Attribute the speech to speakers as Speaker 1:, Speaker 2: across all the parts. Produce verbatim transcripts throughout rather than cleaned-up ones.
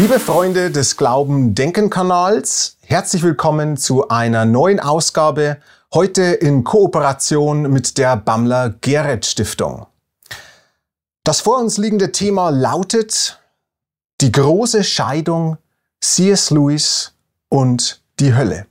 Speaker 1: Liebe Freunde des Glauben-Denken-Kanals, herzlich willkommen zu einer neuen Ausgabe, heute in Kooperation mit der Bamler-Gereth-Stiftung. Das vor uns liegende Thema lautet die große Scheidung, C S Lewis und die Hölle.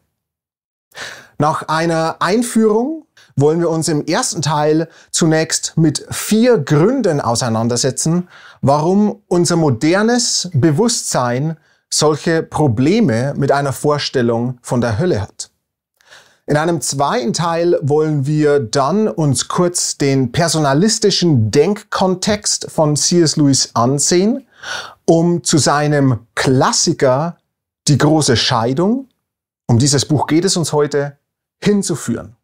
Speaker 1: Nach einer Einführung wollen wir uns im ersten Teil zunächst mit vier Gründen auseinandersetzen, warum unser modernes Bewusstsein solche Probleme mit einer Vorstellung von der Hölle hat. In einem zweiten Teil wollen wir dann uns kurz den personalistischen Denkkontext von C S Lewis ansehen, um zu seinem Klassiker Die große Scheidung, um dieses Buch geht es uns heute, hinzuführen.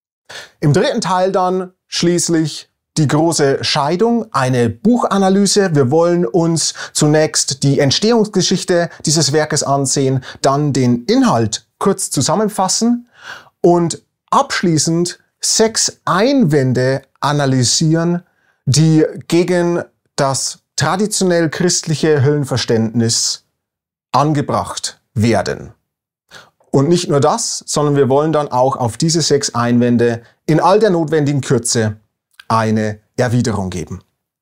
Speaker 1: Im dritten Teil dann schließlich die große Scheidung, eine Buchanalyse. Wir wollen uns zunächst die Entstehungsgeschichte dieses Werkes ansehen, dann den Inhalt kurz zusammenfassen und abschließend sechs Einwände analysieren, die gegen das traditionell christliche Höllenverständnis angebracht werden. Und nicht nur das, sondern wir wollen dann auch auf diese sechs Einwände in all der notwendigen Kürze eine Erwiderung geben.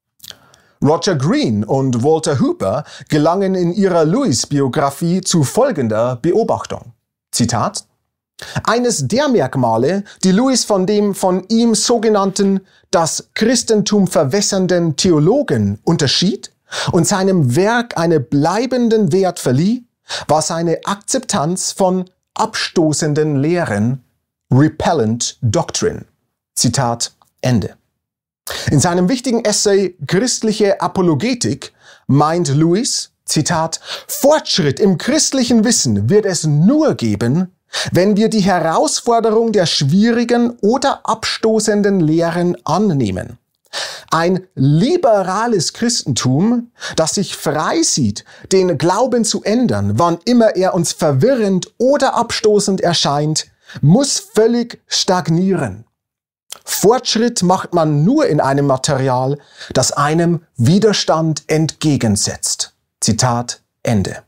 Speaker 1: Roger Green und Walter Hooper gelangen in ihrer Lewis-Biografie zu folgender Beobachtung. Zitat: Eines der Merkmale, die Lewis von dem von ihm sogenannten das Christentum verwässernden Theologen unterschied und seinem Werk einen bleibenden Wert verlieh, war seine Akzeptanz von abstoßenden Lehren, repellent doctrine. Zitat Ende. In seinem wichtigen Essay Christliche Apologetik meint Lewis, Zitat, Fortschritt im christlichen Wissen wird es nur geben, wenn wir die Herausforderung der schwierigen oder abstoßenden Lehren annehmen. Ein liberales Christentum, das sich frei sieht, den Glauben zu ändern, wann immer er uns verwirrend oder abstoßend erscheint, muss völlig stagnieren. Fortschritt macht man nur in einem Material, das einem Widerstand entgegensetzt. Zitat Ende.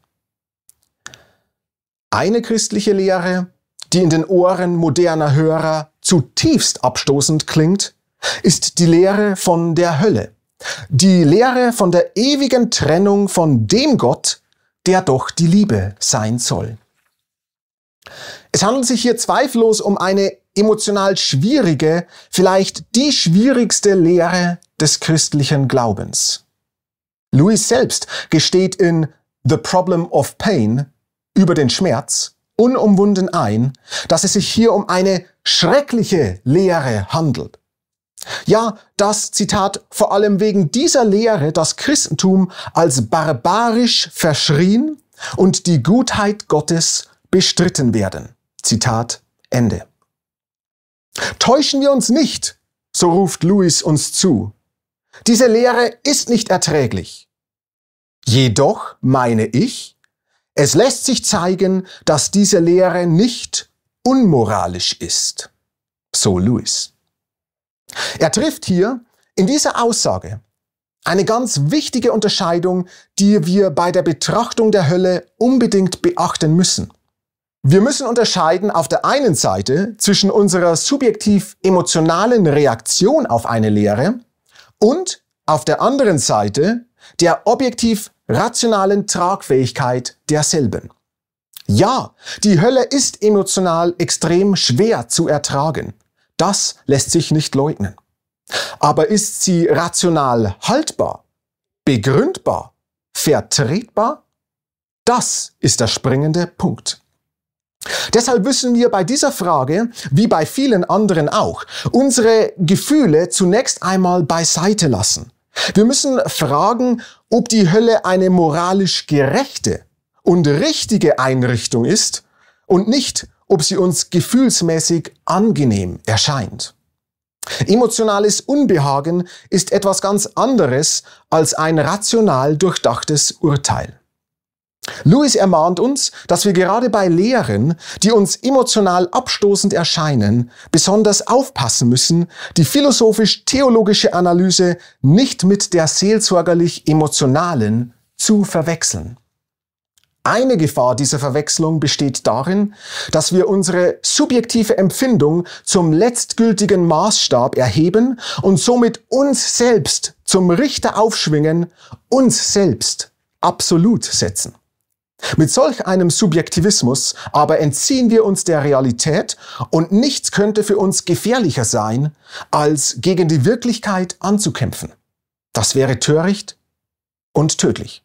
Speaker 1: Eine christliche Lehre, die in den Ohren moderner Hörer zutiefst abstoßend klingt, ist die Lehre von der Hölle. Die Lehre von der ewigen Trennung von dem Gott, der doch die Liebe sein soll. Es handelt sich hier zweifellos um eine emotional schwierige, vielleicht die schwierigste Lehre des christlichen Glaubens. Lewis selbst gesteht in The Problem of Pain über den Schmerz unumwunden ein, dass es sich hier um eine schreckliche Lehre handelt. Ja, dass, Zitat, vor allem wegen dieser Lehre das Christentum als barbarisch verschrien und die Gutheit Gottes bestritten werden. Zitat Ende. Täuschen wir uns nicht, so ruft Lewis uns zu. Diese Lehre ist nicht erträglich. Jedoch meine ich, es lässt sich zeigen, dass diese Lehre nicht unmoralisch ist. So Lewis. Er trifft hier in dieser Aussage eine ganz wichtige Unterscheidung, die wir bei der Betrachtung der Hölle unbedingt beachten müssen. Wir müssen unterscheiden auf der einen Seite zwischen unserer subjektiv-emotionalen Reaktion auf eine Lehre und auf der anderen Seite der objektiv-rationalen Tragfähigkeit derselben. Ja, die Hölle ist emotional extrem schwer zu ertragen. Das lässt sich nicht leugnen. Aber ist sie rational haltbar, begründbar, vertretbar? Das ist der springende Punkt. Deshalb müssen wir bei dieser Frage, wie bei vielen anderen auch, unsere Gefühle zunächst einmal beiseite lassen. Wir müssen fragen, ob die Hölle eine moralisch gerechte und richtige Einrichtung ist und nicht, ob sie uns gefühlsmäßig angenehm erscheint. Emotionales Unbehagen ist etwas ganz anderes als ein rational durchdachtes Urteil. Lewis ermahnt uns, dass wir gerade bei Lehren, die uns emotional abstoßend erscheinen, besonders aufpassen müssen, die philosophisch-theologische Analyse nicht mit der seelsorgerlich-emotionalen zu verwechseln. Eine Gefahr dieser Verwechslung besteht darin, dass wir unsere subjektive Empfindung zum letztgültigen Maßstab erheben und somit uns selbst zum Richter aufschwingen, uns selbst absolut setzen. Mit solch einem Subjektivismus aber entziehen wir uns der Realität und nichts könnte für uns gefährlicher sein, als gegen die Wirklichkeit anzukämpfen. Das wäre töricht und tödlich.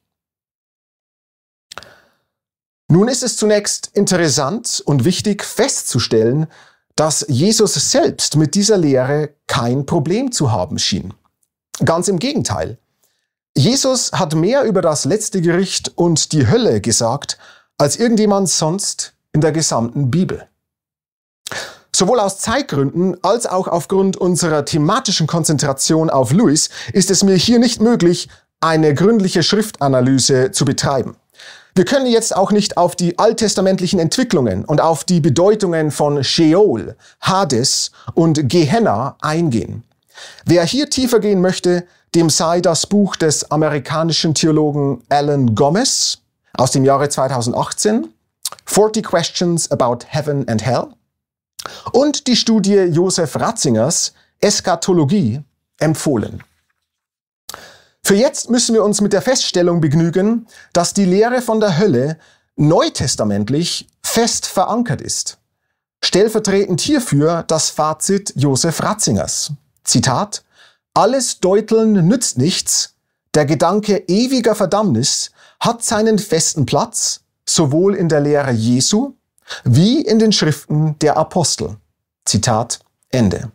Speaker 1: Nun ist es zunächst interessant und wichtig festzustellen, dass Jesus selbst mit dieser Lehre kein Problem zu haben schien. Ganz im Gegenteil. Jesus hat mehr über das letzte Gericht und die Hölle gesagt, als irgendjemand sonst in der gesamten Bibel. Sowohl aus Zeitgründen als auch aufgrund unserer thematischen Konzentration auf Lewis ist es mir hier nicht möglich, eine gründliche Schriftanalyse zu betreiben. Wir können jetzt auch nicht auf die alttestamentlichen Entwicklungen und auf die Bedeutungen von Sheol, Hades und Gehenna eingehen. Wer hier tiefer gehen möchte, dem sei das Buch des amerikanischen Theologen Alan Gomez aus dem Jahre zweitausendachtzehn, forty Questions about Heaven and Hell, und die Studie Josef Ratzingers Eschatologie empfohlen. Für jetzt müssen wir uns mit der Feststellung begnügen, dass die Lehre von der Hölle neutestamentlich fest verankert ist. Stellvertretend hierfür das Fazit Josef Ratzingers. Zitat: Alles Deuteln nützt nichts, der Gedanke ewiger Verdammnis hat seinen festen Platz, sowohl in der Lehre Jesu wie in den Schriften der Apostel. Zitat Ende.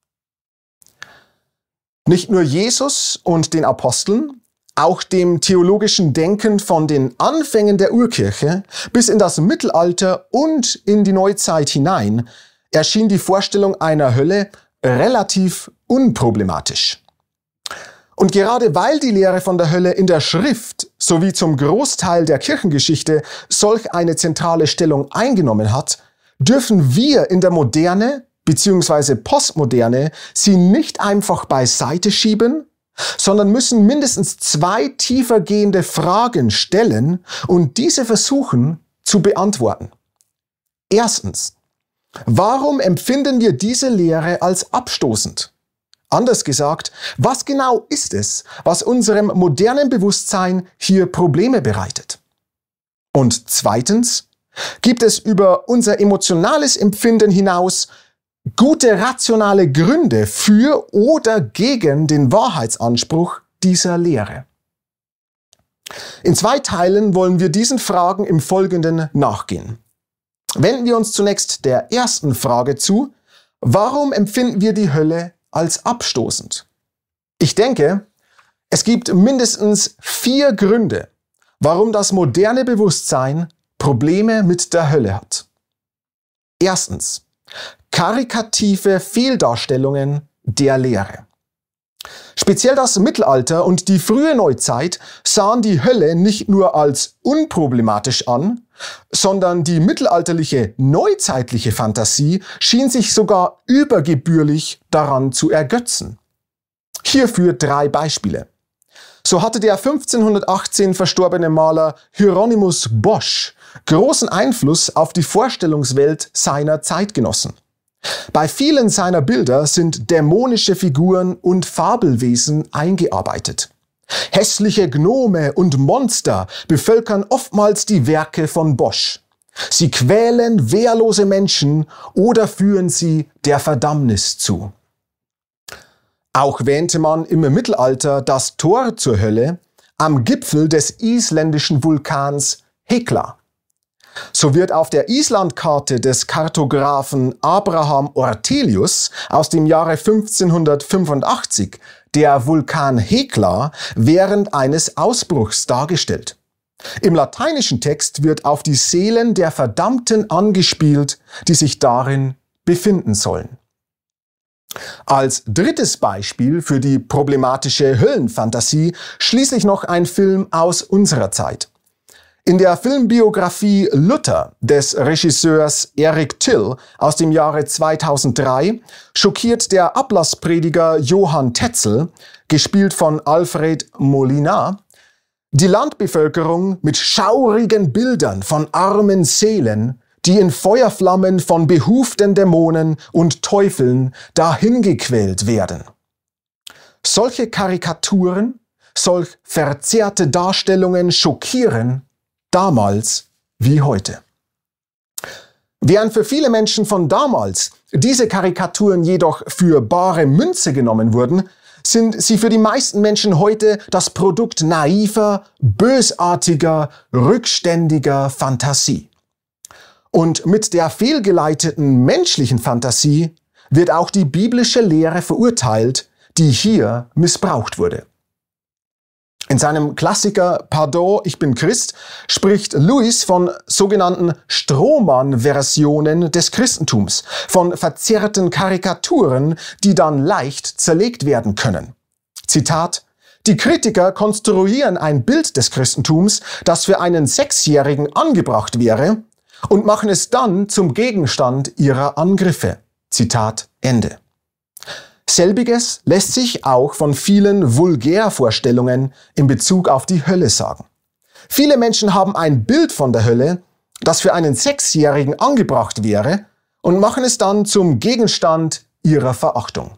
Speaker 1: Nicht nur Jesus und den Aposteln, auch dem theologischen Denken von den Anfängen der Urkirche bis in das Mittelalter und in die Neuzeit hinein erschien die Vorstellung einer Hölle relativ unproblematisch. Und gerade weil die Lehre von der Hölle in der Schrift sowie zum Großteil der Kirchengeschichte solch eine zentrale Stellung eingenommen hat, dürfen wir in der Moderne bzw. Postmoderne sie nicht einfach beiseite schieben, sondern müssen mindestens zwei tiefergehende Fragen stellen und diese versuchen zu beantworten. Erstens: Warum empfinden wir diese Lehre als abstoßend? Anders gesagt, was genau ist es, was unserem modernen Bewusstsein hier Probleme bereitet? Und zweitens: Gibt es über unser emotionales Empfinden hinaus gute rationale Gründe für oder gegen den Wahrheitsanspruch dieser Lehre? In zwei Teilen wollen wir diesen Fragen im Folgenden nachgehen. Wenden wir uns zunächst der ersten Frage zu: Warum empfinden wir die Hölle als abstoßend? Ich denke, es gibt mindestens vier Gründe, warum das moderne Bewusstsein Probleme mit der Hölle hat. Erstens: karikative Fehldarstellungen der Lehre. Speziell das Mittelalter und die frühe Neuzeit sahen die Hölle nicht nur als unproblematisch an, sondern die mittelalterliche neuzeitliche Fantasie schien sich sogar übergebührlich daran zu ergötzen. Hierfür drei Beispiele. So hatte der fünfzehnhundertachtzehn verstorbene Maler Hieronymus Bosch großen Einfluss auf die Vorstellungswelt seiner Zeitgenossen. Bei vielen seiner Bilder sind dämonische Figuren und Fabelwesen eingearbeitet. Hässliche Gnome und Monster bevölkern oftmals die Werke von Bosch. Sie quälen wehrlose Menschen oder führen sie der Verdammnis zu. Auch wähnte man im Mittelalter das Tor zur Hölle am Gipfel des isländischen Vulkans Hekla. So wird auf der Islandkarte des Kartografen Abraham Ortelius aus dem Jahre fünfzehnhundertfünfundachtzig der Vulkan Hekla während eines Ausbruchs dargestellt. Im lateinischen Text wird auf die Seelen der Verdammten angespielt, die sich darin befinden sollen. Als drittes Beispiel für die problematische Höllenfantasie schließlich noch ein Film aus unserer Zeit. In der Filmbiografie Luther des Regisseurs Eric Till aus dem Jahre zweitausenddrei schockiert der Ablassprediger Johann Tetzel, gespielt von Alfred Molina, Die Landbevölkerung mit schaurigen Bildern von armen Seelen, die in Feuerflammen von behuften Dämonen und Teufeln dahingequält werden. Solche Karikaturen, solch verzerrte Darstellungen schockieren, damals wie heute. Während für viele Menschen von damals diese Karikaturen jedoch für bare Münze genommen wurden, sind sie für die meisten Menschen heute das Produkt naiver, bösartiger, rückständiger Fantasie. Und mit der fehlgeleiteten menschlichen Fantasie wird auch die biblische Lehre verurteilt, die hier missbraucht wurde. In seinem Klassiker Pardon, ich bin Christ spricht Lewis von sogenannten Strohmann-Versionen des Christentums, von verzerrten Karikaturen, die dann leicht zerlegt werden können. Zitat: Die Kritiker konstruieren ein Bild des Christentums, das für einen Sechsjährigen angebracht wäre, und machen es dann zum Gegenstand ihrer Angriffe. Zitat Ende. Selbiges lässt sich auch von vielen Vulgärvorstellungen in Bezug auf die Hölle sagen. Viele Menschen haben ein Bild von der Hölle, das für einen Sechsjährigen angebracht wäre, und machen es dann zum Gegenstand ihrer Verachtung.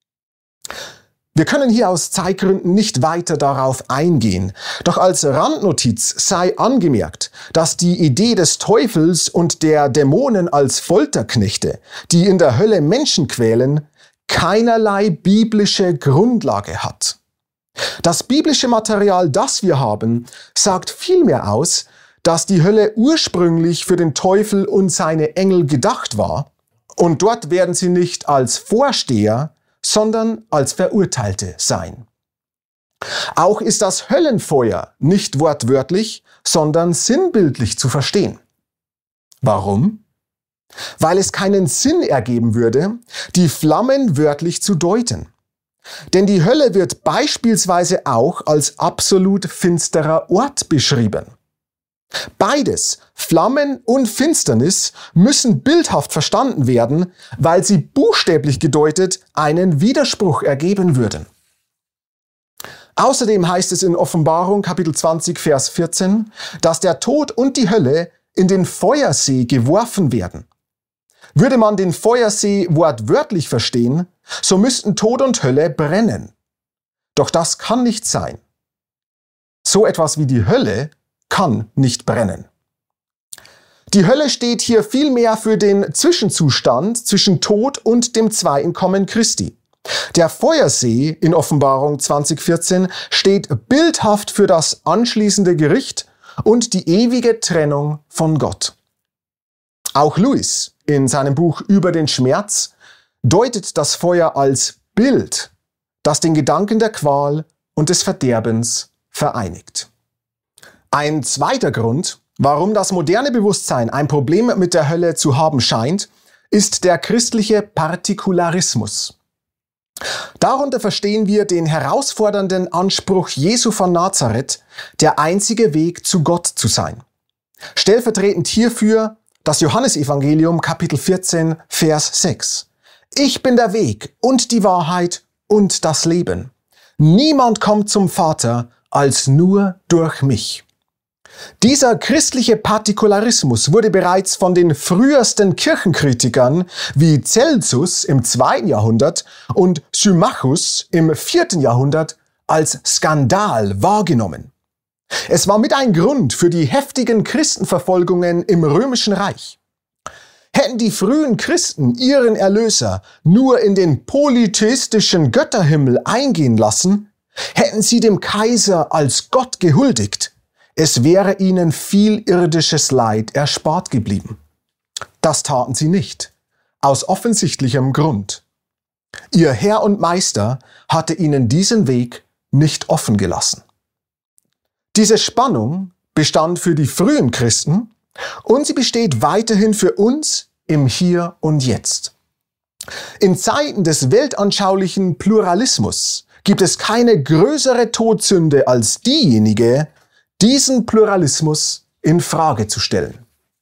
Speaker 1: Wir können hier aus Zeitgründen nicht weiter darauf eingehen, doch als Randnotiz sei angemerkt, dass die Idee des Teufels und der Dämonen als Folterknechte, die in der Hölle Menschen quälen, keinerlei biblische Grundlage hat. Das biblische Material, das wir haben, sagt vielmehr aus, dass die Hölle ursprünglich für den Teufel und seine Engel gedacht war, und dort werden sie nicht als Vorsteher, sondern als Verurteilte sein. Auch ist das Höllenfeuer nicht wortwörtlich, sondern sinnbildlich zu verstehen. Warum? Weil es keinen Sinn ergeben würde, die Flammen wörtlich zu deuten. Denn die Hölle wird beispielsweise auch als absolut finsterer Ort beschrieben. Beides, Flammen und Finsternis, müssen bildhaft verstanden werden, weil sie buchstäblich gedeutet einen Widerspruch ergeben würden. Außerdem heißt es in Offenbarung Kapitel zwanzig, Vers vierzehn, dass der Tod und die Hölle in den Feuersee geworfen werden. Würde man den Feuersee wortwörtlich verstehen, so müssten Tod und Hölle brennen. Doch das kann nicht sein. So etwas wie die Hölle kann nicht brennen. Die Hölle steht hier vielmehr für den Zwischenzustand zwischen Tod und dem zweiten Kommen Christi. Der Feuersee in Offenbarung zwanzig vierzehn steht bildhaft für das anschließende Gericht und die ewige Trennung von Gott. Auch Lewis in seinem Buch Über den Schmerz deutet das Feuer als Bild, das den Gedanken der Qual und des Verderbens vereinigt. Ein zweiter Grund, warum das moderne Bewusstsein ein Problem mit der Hölle zu haben scheint, ist der christliche Partikularismus. Darunter verstehen wir den herausfordernden Anspruch Jesu von Nazareth, der einzige Weg zu Gott zu sein. Stellvertretend hierfür das Johannesevangelium Kapitel vierzehn, Vers sechs. Ich bin der Weg und die Wahrheit und das Leben. Niemand kommt zum Vater als nur durch mich. Dieser christliche Partikularismus wurde bereits von den frühesten Kirchenkritikern wie Celsus im zweiten Jahrhundert und Symmachus im vierten Jahrhundert als Skandal wahrgenommen. Es war mit ein Grund für die heftigen Christenverfolgungen im Römischen Reich. Hätten die frühen Christen ihren Erlöser nur in den polytheistischen Götterhimmel eingehen lassen, hätten sie dem Kaiser als Gott gehuldigt, es wäre ihnen viel irdisches Leid erspart geblieben. Das taten sie nicht, aus offensichtlichem Grund. Ihr Herr und Meister hatte ihnen diesen Weg nicht offen gelassen. Diese Spannung bestand für die frühen Christen und sie besteht weiterhin für uns im Hier und Jetzt. In Zeiten des weltanschaulichen Pluralismus gibt es keine größere Todsünde als diejenige, diesen Pluralismus in Frage zu stellen.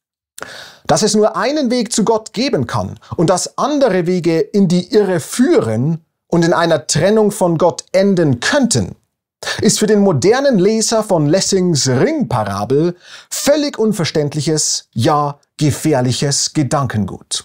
Speaker 1: Dass es nur einen Weg zu Gott geben kann und dass andere Wege in die Irre führen und in einer Trennung von Gott enden könnten, ist für den modernen Leser von Lessings Ringparabel völlig unverständliches, ja gefährliches Gedankengut.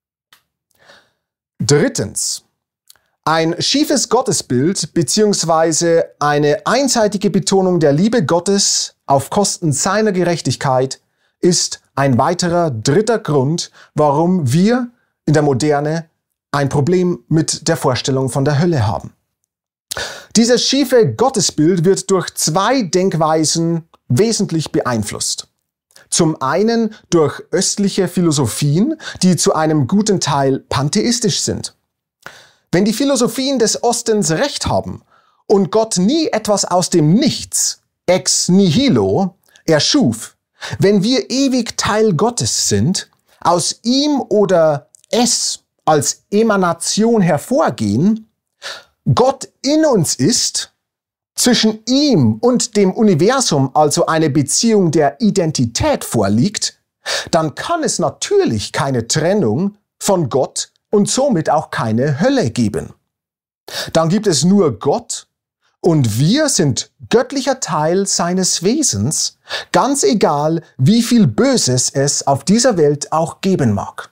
Speaker 1: Drittens. Ein schiefes Gottesbild bzw. eine einseitige Betonung der Liebe Gottes auf Kosten seiner Gerechtigkeit ist ein weiterer dritter Grund, warum wir in der Moderne ein Problem mit der Vorstellung von der Hölle haben. Dieses schiefe Gottesbild wird durch zwei Denkweisen wesentlich beeinflusst. Zum einen durch östliche Philosophien, die zu einem guten Teil pantheistisch sind. Wenn die Philosophien des Ostens recht haben und Gott nie etwas aus dem Nichts, ex nihilo, erschuf, wenn wir ewig Teil Gottes sind, aus ihm oder es als Emanation hervorgehen, Gott in uns ist, zwischen ihm und dem Universum also eine Beziehung der Identität vorliegt, dann kann es natürlich keine Trennung von Gott und somit auch keine Hölle geben. Dann gibt es nur Gott und wir sind göttlicher Teil seines Wesens, ganz egal, wie viel Böses es auf dieser Welt auch geben mag.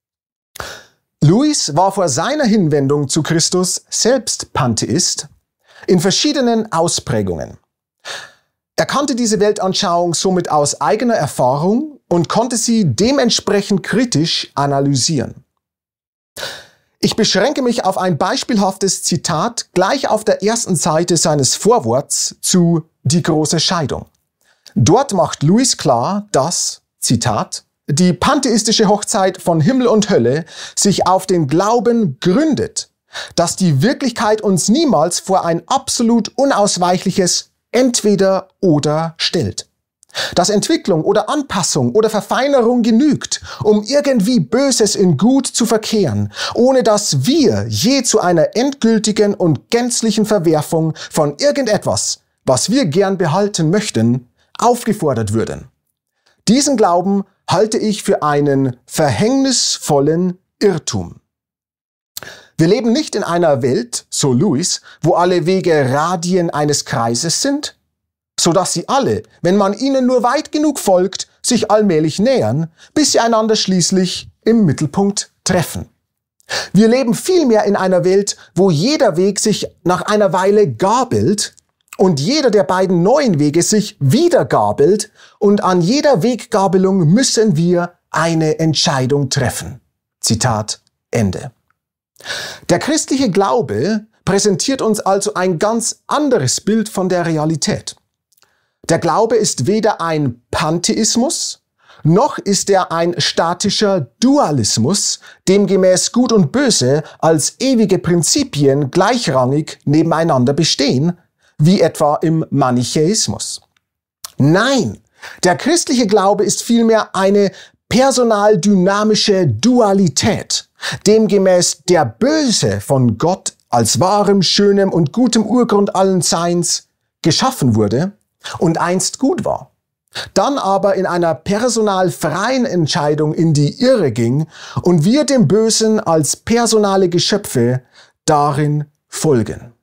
Speaker 1: Lewis war vor seiner Hinwendung zu Christus selbst Pantheist, in verschiedenen Ausprägungen. Er kannte diese Weltanschauung somit aus eigener Erfahrung und konnte sie dementsprechend kritisch analysieren. Ich beschränke mich auf ein beispielhaftes Zitat gleich auf der ersten Seite seines Vorworts zu Die große Scheidung. Dort macht Lewis klar, dass, Zitat, die pantheistische Hochzeit von Himmel und Hölle sich auf den Glauben gründet, dass die Wirklichkeit uns niemals vor ein absolut unausweichliches Entweder-Oder stellt. Dass Entwicklung oder Anpassung oder Verfeinerung genügt, um irgendwie Böses in Gut zu verkehren, ohne dass wir je zu einer endgültigen und gänzlichen Verwerfung von irgendetwas, was wir gern behalten möchten, aufgefordert würden. Diesen Glauben halte ich für einen verhängnisvollen Irrtum. Wir leben nicht in einer Welt, so Lewis, wo alle Wege Radien eines Kreises sind, so dass sie alle, wenn man ihnen nur weit genug folgt, sich allmählich nähern, bis sie einander schließlich im Mittelpunkt treffen. Wir leben vielmehr in einer Welt, wo jeder Weg sich nach einer Weile gabelt und jeder der beiden neuen Wege sich wieder gabelt und an jeder Weggabelung müssen wir eine Entscheidung treffen. Zitat Ende. Der christliche Glaube präsentiert uns also ein ganz anderes Bild von der Realität. Der Glaube ist weder ein Pantheismus, noch ist er ein statischer Dualismus, demgemäß Gut und Böse als ewige Prinzipien gleichrangig nebeneinander bestehen, wie etwa im Manichäismus. Nein, der christliche Glaube ist vielmehr eine personaldynamische Dualität, demgemäß der Böse von Gott als wahrem, schönem und gutem Urgrund allen Seins geschaffen wurde und einst gut war, dann aber in einer personalfreien Entscheidung in die Irre ging und wir dem Bösen als personale Geschöpfe darin folgen.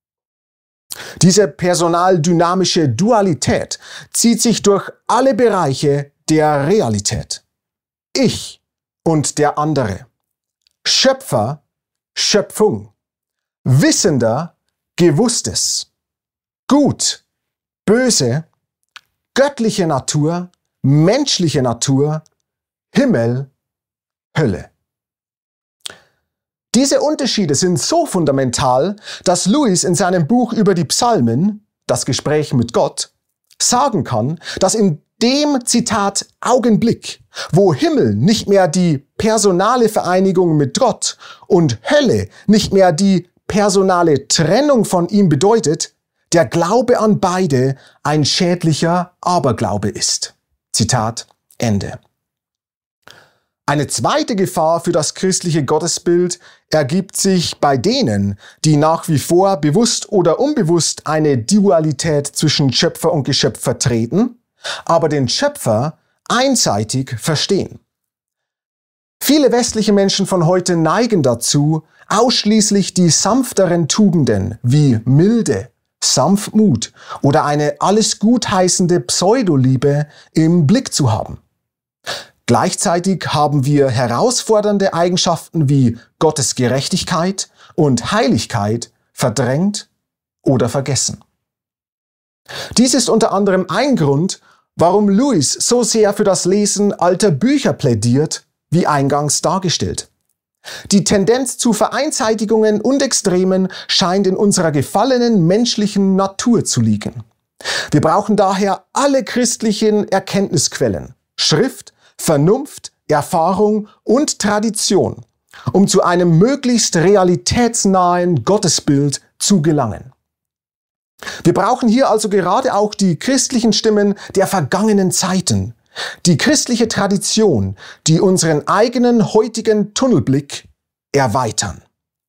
Speaker 1: Diese personaldynamische Dualität zieht sich durch alle Bereiche der Realität. Ich und der andere. Schöpfer, Schöpfung. Wissender, Gewusstes. Gut, Böse, göttliche Natur, menschliche Natur, Himmel, Hölle. Diese Unterschiede sind so fundamental, dass Lewis in seinem Buch über die Psalmen, das Gespräch mit Gott, sagen kann, dass in dem, Zitat, Augenblick, wo Himmel nicht mehr die personale Vereinigung mit Gott und Hölle nicht mehr die personale Trennung von ihm bedeutet, der Glaube an beide ein schädlicher Aberglaube ist. Zitat Ende. Eine zweite Gefahr für das christliche Gottesbild ergibt sich bei denen, die nach wie vor bewusst oder unbewusst eine Dualität zwischen Schöpfer und Geschöpf vertreten, aber den Schöpfer einseitig verstehen. Viele westliche Menschen von heute neigen dazu, ausschließlich die sanfteren Tugenden wie Milde, Sanftmut oder eine alles gutheißende Pseudoliebe im Blick zu haben. Gleichzeitig haben wir herausfordernde Eigenschaften wie Gottes Gerechtigkeit und Heiligkeit verdrängt oder vergessen. Dies ist unter anderem ein Grund, warum Lewis so sehr für das Lesen alter Bücher plädiert, wie eingangs dargestellt. Die Tendenz zu Vereinseitigungen und Extremen scheint in unserer gefallenen menschlichen Natur zu liegen. Wir brauchen daher alle christlichen Erkenntnisquellen, Schrift, Vernunft, Erfahrung und Tradition, um zu einem möglichst realitätsnahen Gottesbild zu gelangen. Wir brauchen hier also gerade auch die christlichen Stimmen der vergangenen Zeiten, die christliche Tradition, die unseren eigenen heutigen Tunnelblick erweitern.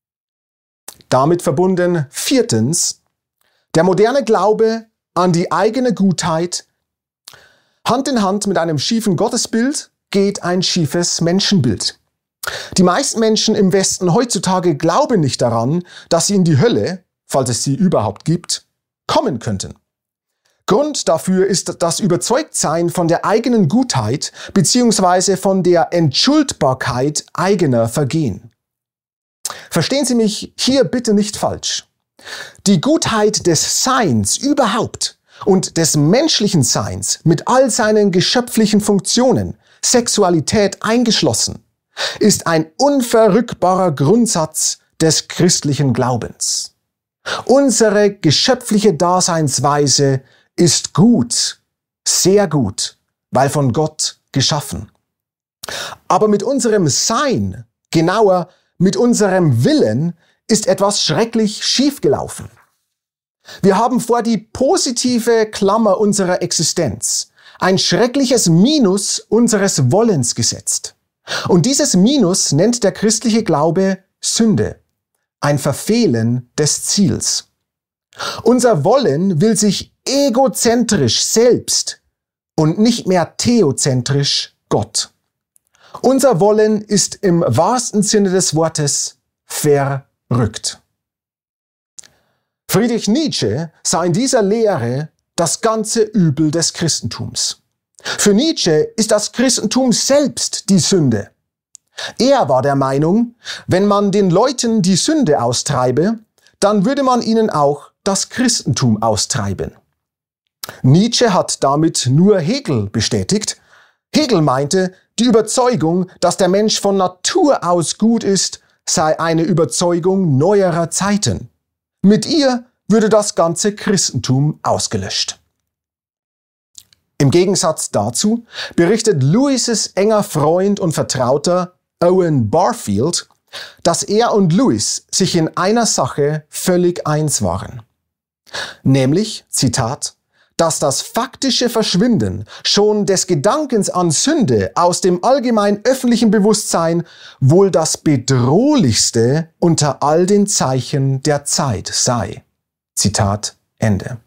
Speaker 1: Damit verbunden viertens, der moderne Glaube an die eigene Gutheit. Hand in Hand mit einem schiefen Gottesbild geht ein schiefes Menschenbild. Die meisten Menschen im Westen heutzutage glauben nicht daran, dass sie in die Hölle, falls es sie überhaupt gibt, kommen könnten. Grund dafür ist das Überzeugtsein von der eigenen Gutheit bzw. von der Entschuldbarkeit eigener Vergehen. Verstehen Sie mich hier bitte nicht falsch. Die Gutheit des Seins überhaupt und des menschlichen Seins mit all seinen geschöpflichen Funktionen, Sexualität eingeschlossen, ist ein unverrückbarer Grundsatz des christlichen Glaubens. Unsere geschöpfliche Daseinsweise ist gut, sehr gut, weil von Gott geschaffen. Aber mit unserem Sein, genauer mit unserem Willen, ist etwas schrecklich schiefgelaufen. Wir haben vor die positive Klammer unserer Existenz ein schreckliches Minus unseres Wollens gesetzt. Und dieses Minus nennt der christliche Glaube Sünde, ein Verfehlen des Ziels. Unser Wollen will sich egozentrisch selbst und nicht mehr theozentrisch Gott. Unser Wollen ist im wahrsten Sinne des Wortes verrückt. Friedrich Nietzsche sah in dieser Lehre das ganze Übel des Christentums. Für Nietzsche ist das Christentum selbst die Sünde. Er war der Meinung, wenn man den Leuten die Sünde austreibe, dann würde man ihnen auch das Christentum austreiben. Nietzsche hat damit nur Hegel bestätigt. Hegel meinte, die Überzeugung, dass der Mensch von Natur aus gut ist, sei eine Überzeugung neuerer Zeiten. Mit ihr würde das ganze Christentum ausgelöscht. Im Gegensatz dazu berichtet Lewis' enger Freund und Vertrauter Owen Barfield, dass er und Lewis sich in einer Sache völlig eins waren. Nämlich, Zitat, dass das faktische Verschwinden schon des Gedankens an Sünde aus dem allgemein öffentlichen Bewusstsein wohl das bedrohlichste unter all den Zeichen der Zeit sei. Zitat Ende.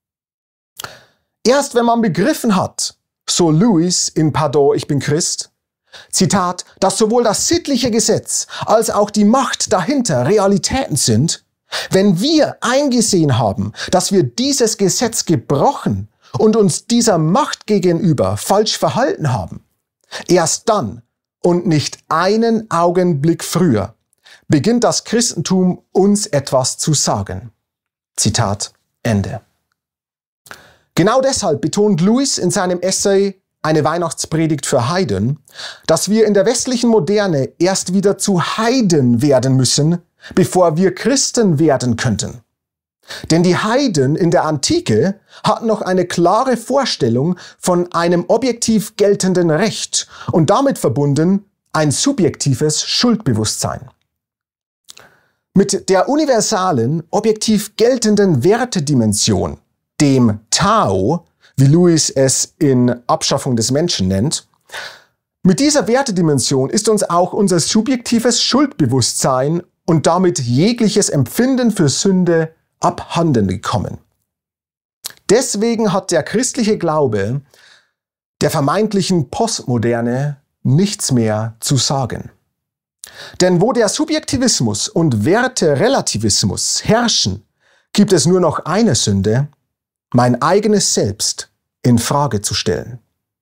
Speaker 1: Erst wenn man begriffen hat, so Lewis in Pardon, ich bin Christ, Zitat, dass sowohl das sittliche Gesetz als auch die Macht dahinter Realitäten sind, wenn wir eingesehen haben, dass wir dieses Gesetz gebrochen und uns dieser Macht gegenüber falsch verhalten haben, erst dann und nicht einen Augenblick früher beginnt das Christentum uns etwas zu sagen. Zitat Ende. Genau deshalb betont Lewis in seinem Essay Eine Weihnachtspredigt für Heiden, dass wir in der westlichen Moderne erst wieder zu Heiden werden müssen, bevor wir Christen werden könnten. Denn die Heiden in der Antike hatten noch eine klare Vorstellung von einem objektiv geltenden Recht und damit verbunden ein subjektives Schuldbewusstsein. Mit der universalen, objektiv geltenden Wertedimension, dem Tao, wie Lewis es in Abschaffung des Menschen nennt, mit dieser Wertedimension ist uns auch unser subjektives Schuldbewusstsein und damit jegliches Empfinden für Sünde abhanden gekommen. Deswegen hat der christliche Glaube der vermeintlichen Postmoderne nichts mehr zu sagen. Denn wo der Subjektivismus und Werterelativismus herrschen, gibt es nur noch eine Sünde, mein eigenes Selbst in Frage zu stellen.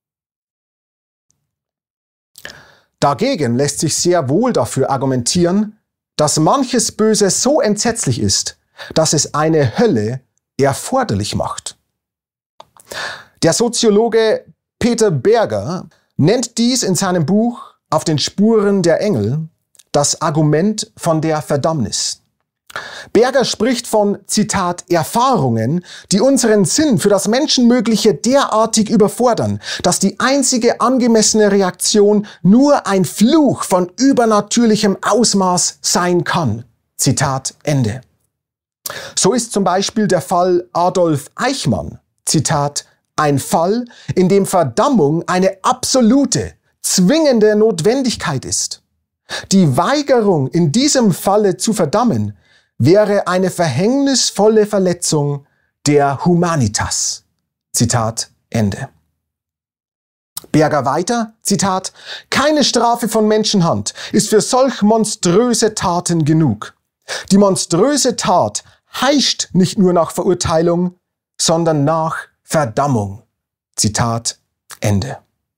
Speaker 1: Dagegen lässt sich sehr wohl dafür argumentieren, dass manches Böse so entsetzlich ist, dass es eine Hölle erforderlich macht. Der Soziologe Peter Berger nennt dies in seinem Buch Auf den Spuren der Engel das Argument von der Verdammnis. Berger spricht von, Zitat, Erfahrungen, die unseren Sinn für das Menschenmögliche derartig überfordern, dass die einzige angemessene Reaktion nur ein Fluch von übernatürlichem Ausmaß sein kann. Zitat Ende. So ist zum Beispiel der Fall Adolf Eichmann, Zitat, ein Fall, in dem Verdammung eine absolute, zwingende Notwendigkeit ist. Die Weigerung, in diesem Falle zu verdammen, wäre eine verhängnisvolle Verletzung der Humanitas. Zitat Ende. Berger weiter, Zitat, keine Strafe von Menschenhand ist für solch monströse Taten genug. Die monströse Tat heischt nicht nur nach Verurteilung, sondern nach Verdammung. Zitat Ende.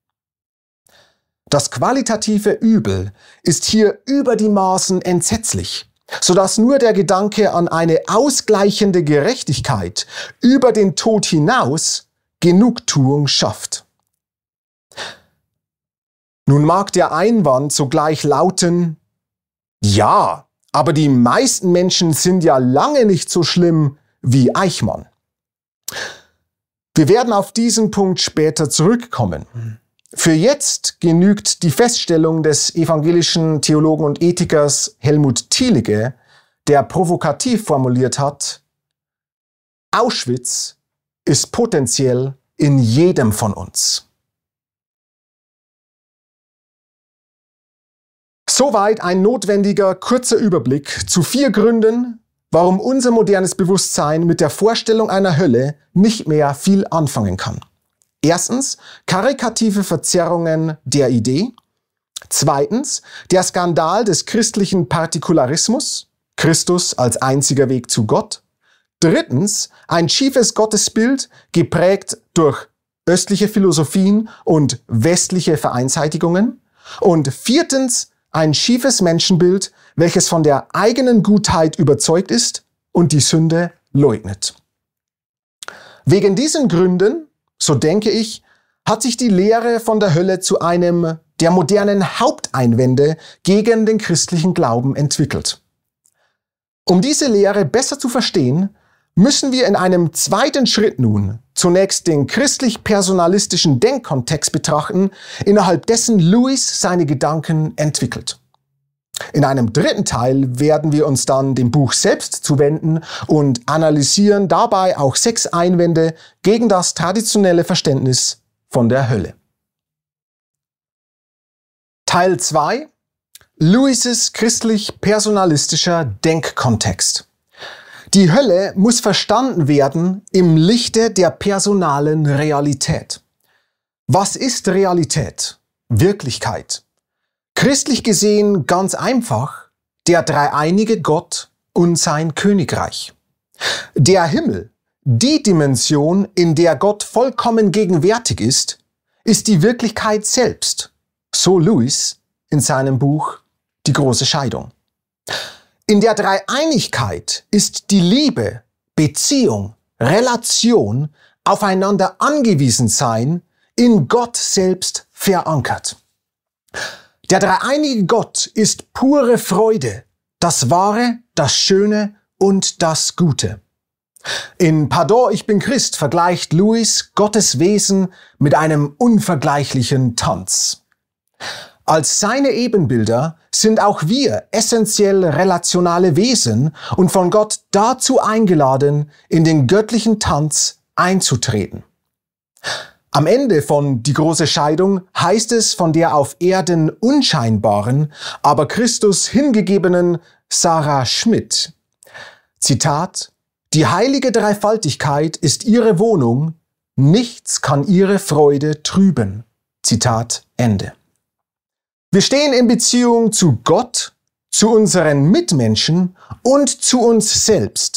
Speaker 1: Das qualitative Übel ist hier über die Maßen entsetzlich, sodass nur der Gedanke an eine ausgleichende Gerechtigkeit über den Tod hinaus Genugtuung schafft. Nun mag der Einwand sogleich lauten, ja, aber die meisten Menschen sind ja lange nicht so schlimm wie Eichmann. Wir werden auf diesen Punkt später zurückkommen. Für jetzt genügt die Feststellung des evangelischen Theologen und Ethikers Helmut Thielicke, der provokativ formuliert hat, Auschwitz ist potenziell in jedem von uns. Soweit ein notwendiger kurzer Überblick zu vier Gründen, warum unser modernes Bewusstsein mit der Vorstellung einer Hölle nicht mehr viel anfangen kann. Erstens, karikative Verzerrungen der Idee. Zweitens, der Skandal des christlichen Partikularismus, Christus als einziger Weg zu Gott. Drittens, ein schiefes Gottesbild, geprägt durch östliche Philosophien und westliche Vereinseitigungen. Und viertens, ein schiefes Menschenbild, welches von der eigenen Gutheit überzeugt ist und die Sünde leugnet. Wegen diesen Gründen, so denke ich, hat sich die Lehre von der Hölle zu einem der modernen Haupteinwände gegen den christlichen Glauben entwickelt. Um diese Lehre besser zu verstehen, müssen wir in einem zweiten Schritt nun zunächst den christlich-personalistischen Denkkontext betrachten, innerhalb dessen Lewis seine Gedanken entwickelt. In einem dritten Teil werden wir uns dann dem Buch selbst zuwenden und analysieren dabei auch sechs Einwände gegen das traditionelle Verständnis von der Hölle. Teil zwei. Lewis' christlich-personalistischer Denkkontext. Die Hölle muss verstanden werden im Lichte der personalen Realität. Was ist Realität? Wirklichkeit? Christlich gesehen ganz einfach, der dreieinige Gott und sein Königreich. Der Himmel, die Dimension, in der Gott vollkommen gegenwärtig ist, ist die Wirklichkeit selbst, so Lewis in seinem Buch Die große Scheidung. In der Dreieinigkeit ist die Liebe, Beziehung, Relation, aufeinander angewiesen sein, in Gott selbst verankert. Der dreieinige Gott ist pure Freude, das Wahre, das Schöne und das Gute. In Pardon, ich bin Christ vergleicht Lewis Gottes Wesen mit einem unvergleichlichen Tanz. Als seine Ebenbilder sind auch wir essentiell relationale Wesen und von Gott dazu eingeladen, in den göttlichen Tanz einzutreten. Am Ende von Die große Scheidung heißt es von der auf Erden unscheinbaren, aber Christus hingegebenen Sarah Schmidt. Zitat: Die heilige Dreifaltigkeit ist ihre Wohnung, nichts kann ihre Freude trüben. Zitat Ende. Wir stehen in Beziehung zu Gott, zu unseren Mitmenschen und zu uns selbst.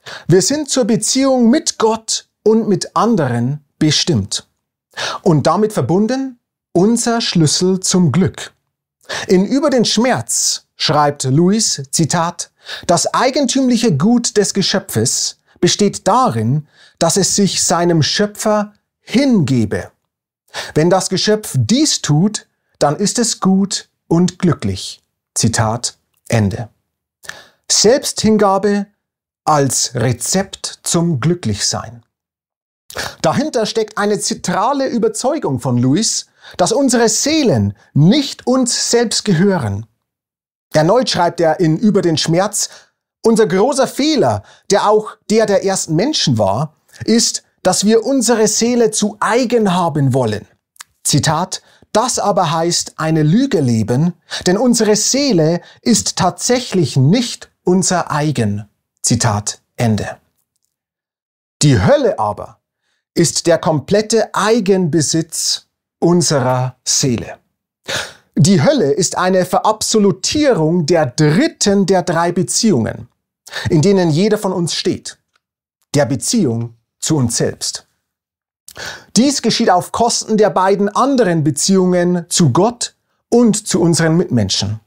Speaker 1: Wir sind zur Beziehung mit Gott und mit anderen bestimmt. Und damit verbunden unser Schlüssel zum Glück. In Über den Schmerz schreibt Lewis, Zitat, das eigentümliche Gut des Geschöpfes besteht darin, dass es sich seinem Schöpfer hingebe. Wenn das Geschöpf dies tut, dann ist es gut und glücklich. Zitat Ende. Selbsthingabe als Rezept zum Glücklichsein. Dahinter steckt eine zentrale Überzeugung von Lewis, dass unsere Seelen nicht uns selbst gehören. Erneut schreibt er in Über den Schmerz, unser großer Fehler, der auch der der ersten Menschen war, ist, dass wir unsere Seele zu eigen haben wollen. Zitat, das aber heißt eine Lüge leben, denn unsere Seele ist tatsächlich nicht unser eigen. Zitat Ende. Die Hölle aber ist der komplette Eigenbesitz unserer Seele. Die Hölle ist eine Verabsolutierung der dritten der drei Beziehungen, in denen jeder von uns steht, der Beziehung zu uns selbst. Dies geschieht auf Kosten der beiden anderen Beziehungen zu Gott und zu unseren Mitmenschen.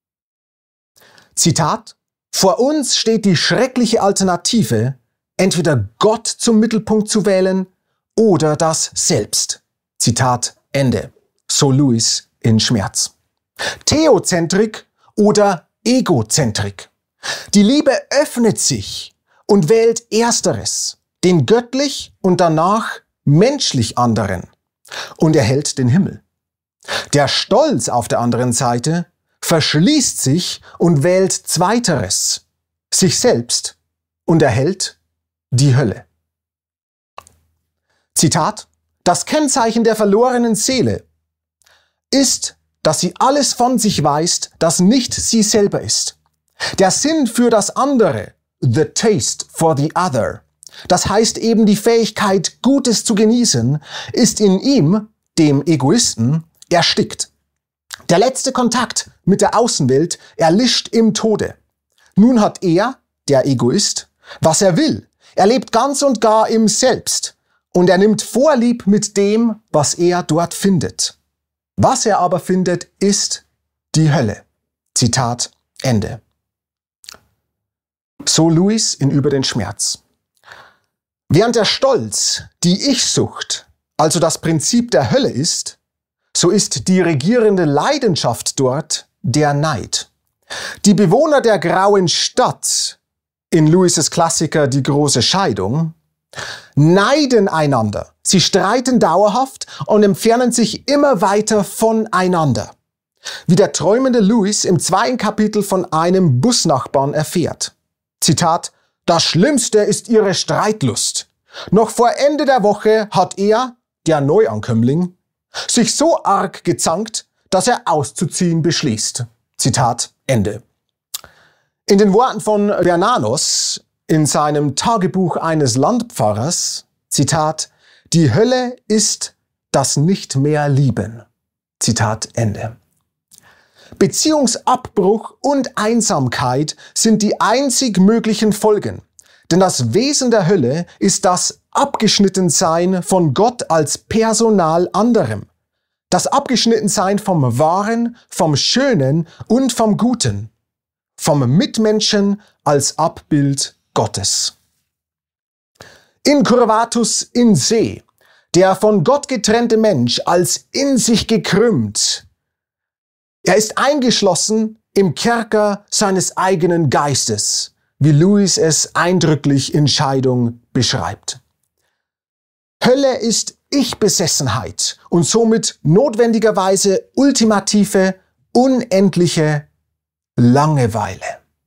Speaker 1: Zitat, vor uns steht die schreckliche Alternative, entweder Gott zum Mittelpunkt zu wählen oder das Selbst. Zitat Ende. So Lewis in Schmerz. Theozentrik oder Egozentrik. Die Liebe öffnet sich und wählt Ersteres, den göttlich und danach menschlich anderen, und erhält den Himmel. Der Stolz auf der anderen Seite verschließt sich und wählt Zweiteres, sich selbst, und erhält die Hölle. Zitat, das Kennzeichen der verlorenen Seele ist, dass sie alles von sich weiß, das nicht sie selber ist. Der Sinn für das andere, the taste for the other, das heißt eben die Fähigkeit, Gutes zu genießen, ist in ihm, dem Egoisten, erstickt. Der letzte Kontakt mit der Außenwelt erlischt im Tode. Nun hat er, der Egoist, was er will. Er lebt ganz und gar im Selbst und er nimmt Vorlieb mit dem, was er dort findet. Was er aber findet, ist die Hölle. Zitat Ende. So Lewis in Über den Schmerz. Während der Stolz die Ich-Sucht, also das Prinzip der Hölle ist, so ist die regierende Leidenschaft dort der Neid. Die Bewohner der grauen Stadt, in Lewis' Klassiker Die große Scheidung, neiden einander. Sie streiten dauerhaft und entfernen sich immer weiter voneinander. Wie der träumende Lewis im zweiten Kapitel von einem Busnachbarn erfährt. Zitat, das Schlimmste ist ihre Streitlust. Noch vor Ende der Woche hat er, der Neuankömmling, sich so arg gezankt, dass er auszuziehen beschließt. Zitat Ende. In den Worten von Bernanos in seinem Tagebuch eines Landpfarrers, Zitat, die Hölle ist das nicht mehr lieben. Zitat Ende. Beziehungsabbruch und Einsamkeit sind die einzig möglichen Folgen. Denn das Wesen der Hölle ist das Abgeschnittensein von Gott als Personal anderem. Das Abgeschnittensein vom Wahren, vom Schönen und vom Guten. Vom Mitmenschen als Abbild Gottes. Incurvatus in se, der von Gott getrennte Mensch als in sich gekrümmt. Er ist eingeschlossen im Kerker seines eigenen Geistes, wie Lewis es eindrücklich in Scheidung beschreibt. Hölle ist Ich-Besessenheit und somit notwendigerweise ultimative, unendliche Langeweile.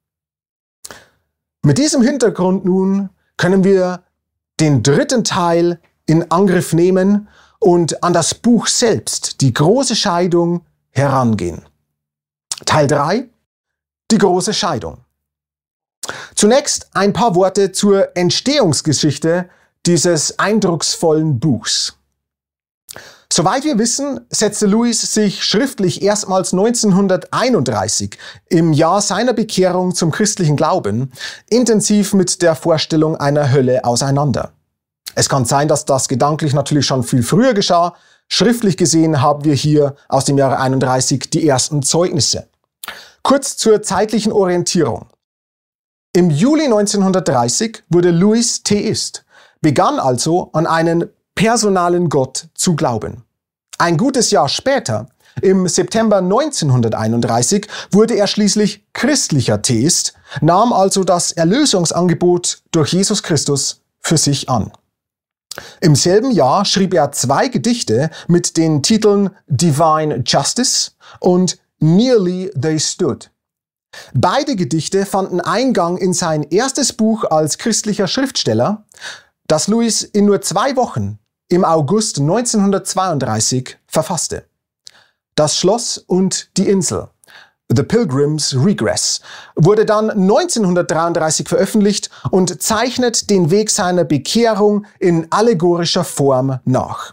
Speaker 1: Mit diesem Hintergrund nun können wir den dritten Teil in Angriff nehmen und an das Buch selbst, die große Scheidung, herangehen. Teil drei, die große Scheidung. Zunächst ein paar Worte zur Entstehungsgeschichte dieses eindrucksvollen Buchs. Soweit wir wissen, setzte Lewis sich schriftlich erstmals neunzehnhunderteinunddreißig, im Jahr seiner Bekehrung zum christlichen Glauben, intensiv mit der Vorstellung einer Hölle auseinander. Es kann sein, dass das gedanklich natürlich schon viel früher geschah. Schriftlich gesehen haben wir hier aus dem Jahre einunddreißig die ersten Zeugnisse. Kurz zur zeitlichen Orientierung. Im Juli neunzehnhundertdreißig wurde Lewis Theist, begann also an einen personalen Gott zu glauben. Ein gutes Jahr später, im September neunzehnhunderteinunddreißig, wurde er schließlich christlicher Theist, nahm also das Erlösungsangebot durch Jesus Christus für sich an. Im selben Jahr schrieb er zwei Gedichte mit den Titeln Divine Justice und Nearly They Stood. Beide Gedichte fanden Eingang in sein erstes Buch als christlicher Schriftsteller, das Lewis in nur zwei Wochen im August neunzehnhundertzweiunddreißig verfasste. Das Schloss und die Insel, The Pilgrim's Regress, wurde dann neunzehnhundertdreiunddreißig veröffentlicht und zeichnet den Weg seiner Bekehrung in allegorischer Form nach.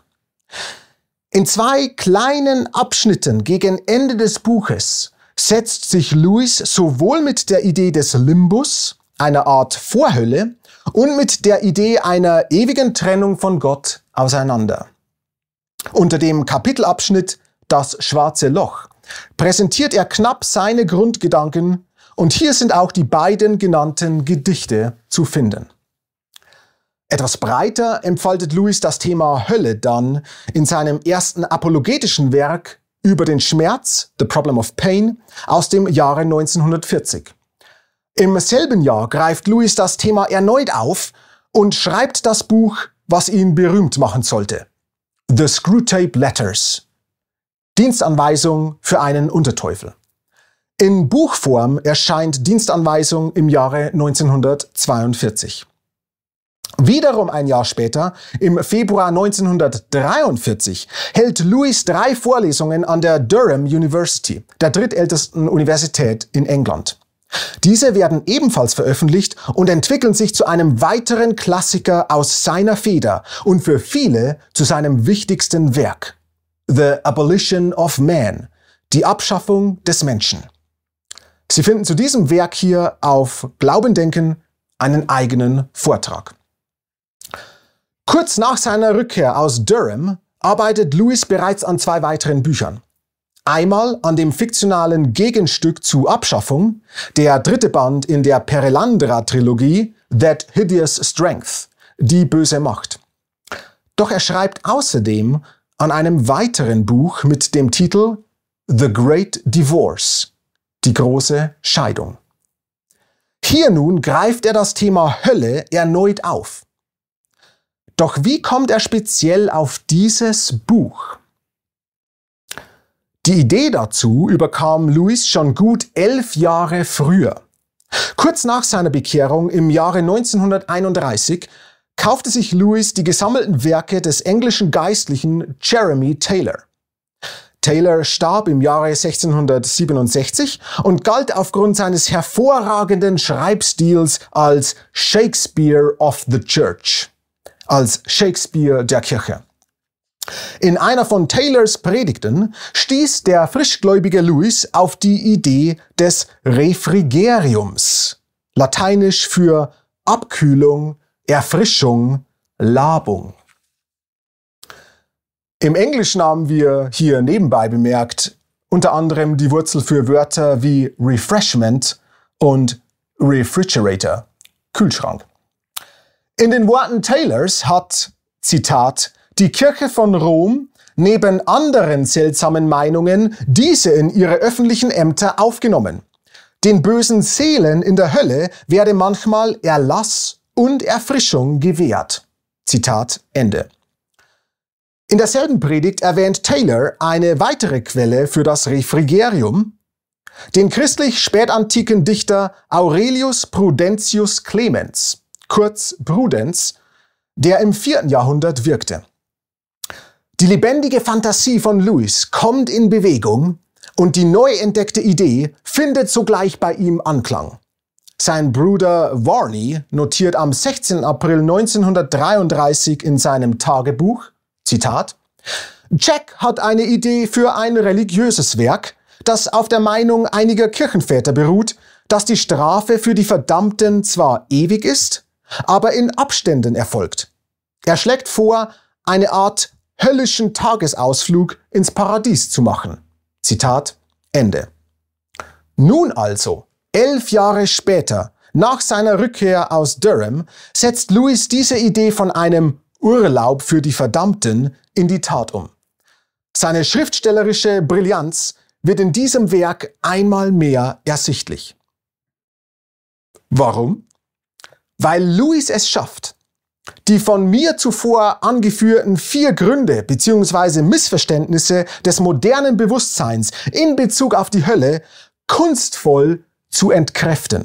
Speaker 1: In zwei kleinen Abschnitten gegen Ende des Buches setzt sich Lewis sowohl mit der Idee des Limbus, einer Art Vorhölle, und mit der Idee einer ewigen Trennung von Gott auseinander. Unter dem Kapitelabschnitt Das schwarze Loch präsentiert er knapp seine Grundgedanken und hier sind auch die beiden genannten Gedichte zu finden. Etwas breiter entfaltet Lewis das Thema Hölle dann in seinem ersten apologetischen Werk über den Schmerz, The Problem of Pain, aus dem Jahre neunzehnhundertvierzig. Im selben Jahr greift Lewis das Thema erneut auf und schreibt das Buch, was ihn berühmt machen sollte. The Screwtape Letters. Dienstanweisung für einen Unterteufel. In Buchform erscheint Dienstanweisung im Jahre neunzehnhundertzweiundvierzig. Wiederum ein Jahr später, im Februar neunzehnhundertdreiundvierzig, hält Lewis drei Vorlesungen an der Durham University, der drittältesten Universität in England. Diese werden ebenfalls veröffentlicht und entwickeln sich zu einem weiteren Klassiker aus seiner Feder und für viele zu seinem wichtigsten Werk. The Abolition of Man, die Abschaffung des Menschen. Sie finden zu diesem Werk hier auf Glauben denken einen eigenen Vortrag. Kurz nach seiner Rückkehr aus Durham arbeitet Lewis bereits an zwei weiteren Büchern. Einmal an dem fiktionalen Gegenstück zu Abschaffung, der dritte Band in der Perelandra-Trilogie That Hideous Strength, die böse Macht. Doch er schreibt außerdem an einem weiteren Buch mit dem Titel The Great Divorce, die große Scheidung. Hier nun greift er das Thema Hölle erneut auf. Doch wie kommt er speziell auf dieses Buch? Die Idee dazu überkam Lewis schon gut elf Jahre früher. Kurz nach seiner Bekehrung im Jahre neunzehnhunderteinunddreißig kaufte sich Lewis die gesammelten Werke des englischen Geistlichen Jeremy Taylor. Taylor starb im Jahre sechzehnhundertsiebenundsechzig und galt aufgrund seines hervorragenden Schreibstils als Shakespeare of the Church, als Shakespeare der Kirche. In einer von Taylors Predigten stieß der frischgläubige Lewis auf die Idee des Refrigeriums, lateinisch für Abkühlung, Erfrischung, Labung. Im Englischen haben wir hier nebenbei bemerkt unter anderem die Wurzel für Wörter wie Refreshment und Refrigerator, Kühlschrank. In den Worten Taylors hat, Zitat, die Kirche von Rom neben anderen seltsamen Meinungen diese in ihre öffentlichen Ämter aufgenommen. Den bösen Seelen in der Hölle werde manchmal Erlass und Erfrischung gewährt. Zitat Ende. In derselben Predigt erwähnt Taylor eine weitere Quelle für das Refrigerium, den christlich spätantiken Dichter Aurelius Prudentius Clemens, kurz Prudenz, der im vierten Jahrhundert wirkte. Die lebendige Fantasie von Lewis kommt in Bewegung und die neu entdeckte Idee findet sogleich bei ihm Anklang. Sein Bruder Varney notiert am sechzehnten April neunzehnhundertdreiunddreißig in seinem Tagebuch, Zitat, Jack hat eine Idee für ein religiöses Werk, das auf der Meinung einiger Kirchenväter beruht, dass die Strafe für die Verdammten zwar ewig ist, aber in Abständen erfolgt. Er schlägt vor, eine Art höllischen Tagesausflug ins Paradies zu machen. Zitat Ende. Nun also, elf Jahre später, nach seiner Rückkehr aus Durham, setzt Lewis diese Idee von einem Urlaub für die Verdammten in die Tat um. Seine schriftstellerische Brillanz wird in diesem Werk einmal mehr ersichtlich. Warum? Weil Lewis es schafft, die von mir zuvor angeführten vier Gründe bzw. Missverständnisse des modernen Bewusstseins in Bezug auf die Hölle kunstvoll zu entkräften.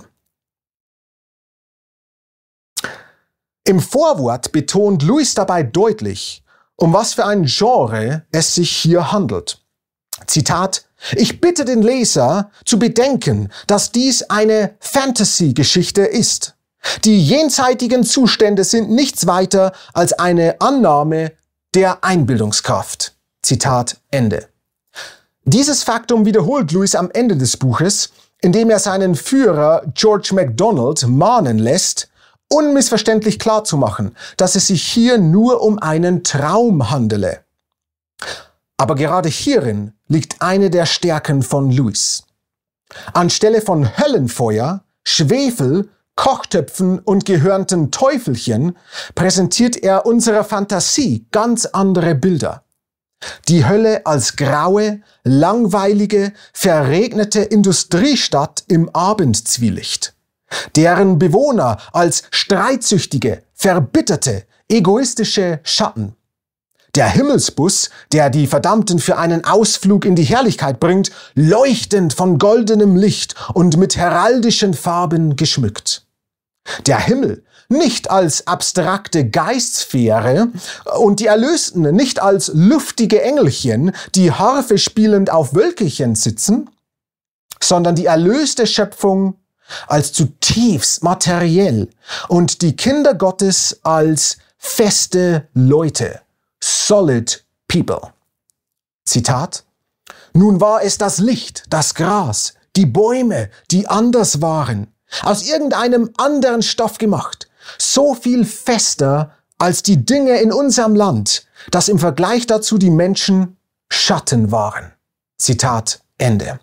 Speaker 1: Im Vorwort betont Lewis dabei deutlich, um was für ein Genre es sich hier handelt. Zitat: Ich bitte den Leser zu bedenken, dass dies eine Fantasy-Geschichte ist. Die jenseitigen Zustände sind nichts weiter als eine Annahme der Einbildungskraft. Zitat Ende. Dieses Faktum wiederholt Lewis am Ende des Buches, indem er seinen Führer George MacDonald mahnen lässt, unmissverständlich klarzumachen, dass es sich hier nur um einen Traum handele. Aber gerade hierin liegt eine der Stärken von Lewis. Anstelle von Höllenfeuer, Schwefel, Kochtöpfen und gehörnten Teufelchen präsentiert er unserer Fantasie ganz andere Bilder. Die Hölle als graue, langweilige, verregnete Industriestadt im Abendzwielicht, deren Bewohner als streitsüchtige, verbitterte, egoistische Schatten. Der Himmelsbus, der die Verdammten für einen Ausflug in die Herrlichkeit bringt, leuchtend von goldenem Licht und mit heraldischen Farben geschmückt. Der Himmel nicht als abstrakte Geistsphäre und die Erlösten nicht als luftige Engelchen, die Harfe spielend auf Wölkchen sitzen, sondern die erlöste Schöpfung als zutiefst materiell und die Kinder Gottes als feste Leute, solid people. Zitat: Nun war es das Licht, das Gras, die Bäume, die anders waren, aus irgendeinem anderen Stoff gemacht, so viel fester als die Dinge in unserem Land, dass im Vergleich dazu die Menschen Schatten waren. Zitat Ende.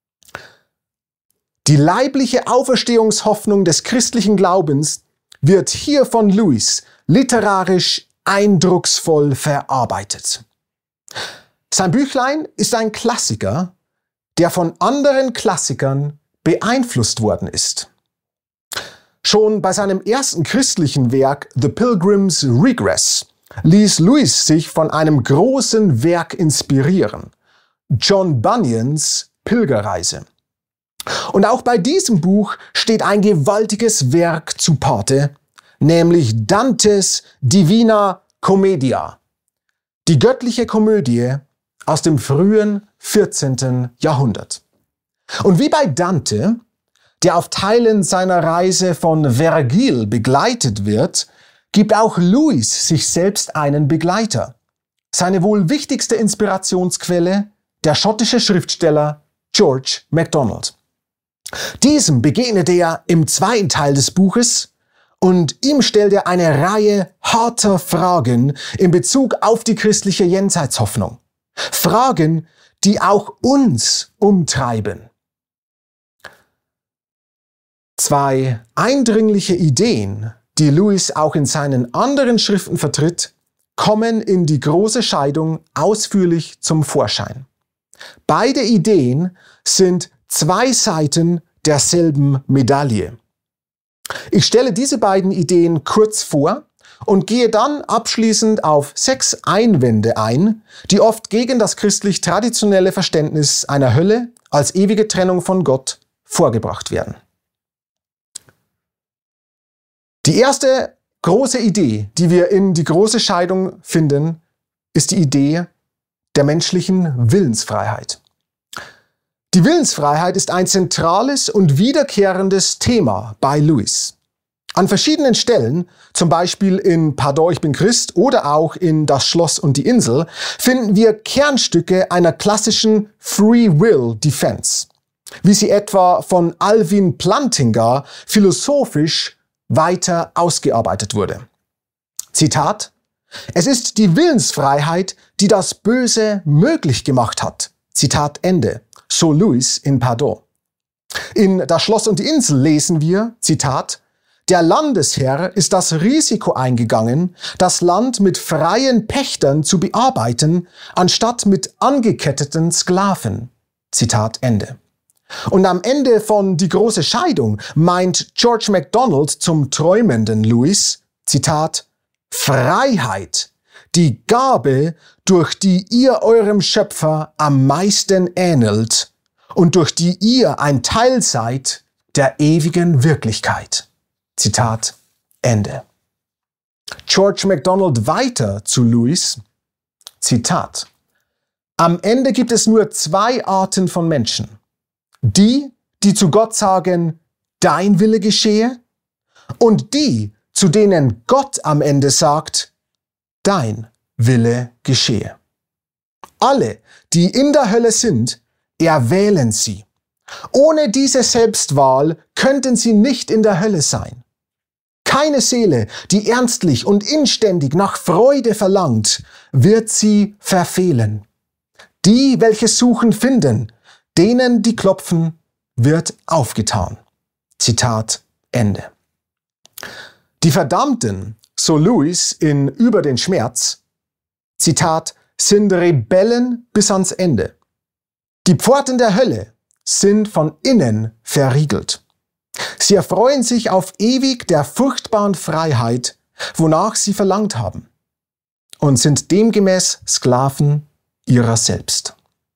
Speaker 1: Die leibliche Auferstehungshoffnung des christlichen Glaubens wird hier von Lewis literarisch eindrucksvoll verarbeitet. Sein Büchlein ist ein Klassiker, der von anderen Klassikern beeinflusst worden ist. Schon bei seinem ersten christlichen Werk The Pilgrim's Regress ließ Lewis sich von einem großen Werk inspirieren, John Bunyans Pilgerreise. Und auch bei diesem Buch steht ein gewaltiges Werk zu Pate, nämlich Dantes Divina Commedia, die göttliche Komödie aus dem frühen vierzehnten Jahrhundert. Und wie bei Dante, der auf Teilen seiner Reise von Vergil begleitet wird, gibt auch Lewis sich selbst einen Begleiter. Seine wohl wichtigste Inspirationsquelle, der schottische Schriftsteller George MacDonald. Diesem begegnet er im zweiten Teil des Buches und ihm stellt er eine Reihe harter Fragen in Bezug auf die christliche Jenseitshoffnung. Fragen, die auch uns umtreiben. Zwei eindringliche Ideen, die Lewis auch in seinen anderen Schriften vertritt, kommen in die große Scheidung ausführlich zum Vorschein. Beide Ideen sind zwei Seiten derselben Medaille. Ich stelle diese beiden Ideen kurz vor und gehe dann abschließend auf sechs Einwände ein, die oft gegen das christlich-traditionelle Verständnis einer Hölle als ewige Trennung von Gott vorgebracht werden. Die erste große Idee, die wir in die große Scheidung finden, ist die Idee der menschlichen Willensfreiheit. Die Willensfreiheit ist ein zentrales und wiederkehrendes Thema bei Lewis. An verschiedenen Stellen, zum Beispiel in Pardon, ich bin Christ oder auch in Das Schloss und die Insel, finden wir Kernstücke einer klassischen Free Will Defense, wie sie etwa von Alvin Plantinga philosophisch weiter ausgearbeitet wurde. Zitat: Es ist die Willensfreiheit, die das Böse möglich gemacht hat. Zitat Ende. So Lewis in Pardon. In Das Schloss und die Insel lesen wir, Zitat: Der Landesherr ist das Risiko eingegangen, das Land mit freien Pächtern zu bearbeiten, anstatt mit angeketteten Sklaven. Zitat Ende. Und am Ende von Die große Scheidung meint George MacDonald zum träumenden Lewis, Zitat: Freiheit, die Gabe, durch die ihr eurem Schöpfer am meisten ähnelt und durch die ihr ein Teil seid der ewigen Wirklichkeit. Zitat Ende. George MacDonald weiter zu Lewis, Zitat: Am Ende gibt es nur zwei Arten von Menschen. Die, die zu Gott sagen, dein Wille geschehe, und die, zu denen Gott am Ende sagt, dein Wille geschehe. Alle, die in der Hölle sind, erwählen sie. Ohne diese Selbstwahl könnten sie nicht in der Hölle sein. Keine Seele, die ernstlich und inständig nach Freude verlangt, wird sie verfehlen. Die, welche suchen, finden, denen, die klopfen, wird aufgetan. Zitat Ende. Die Verdammten, so Lewis in Über den Schmerz, Zitat, sind Rebellen bis ans Ende. Die Pforten der Hölle sind von innen verriegelt. Sie erfreuen sich auf ewig der furchtbaren Freiheit, wonach sie verlangt haben, und sind demgemäß Sklaven ihrer selbst.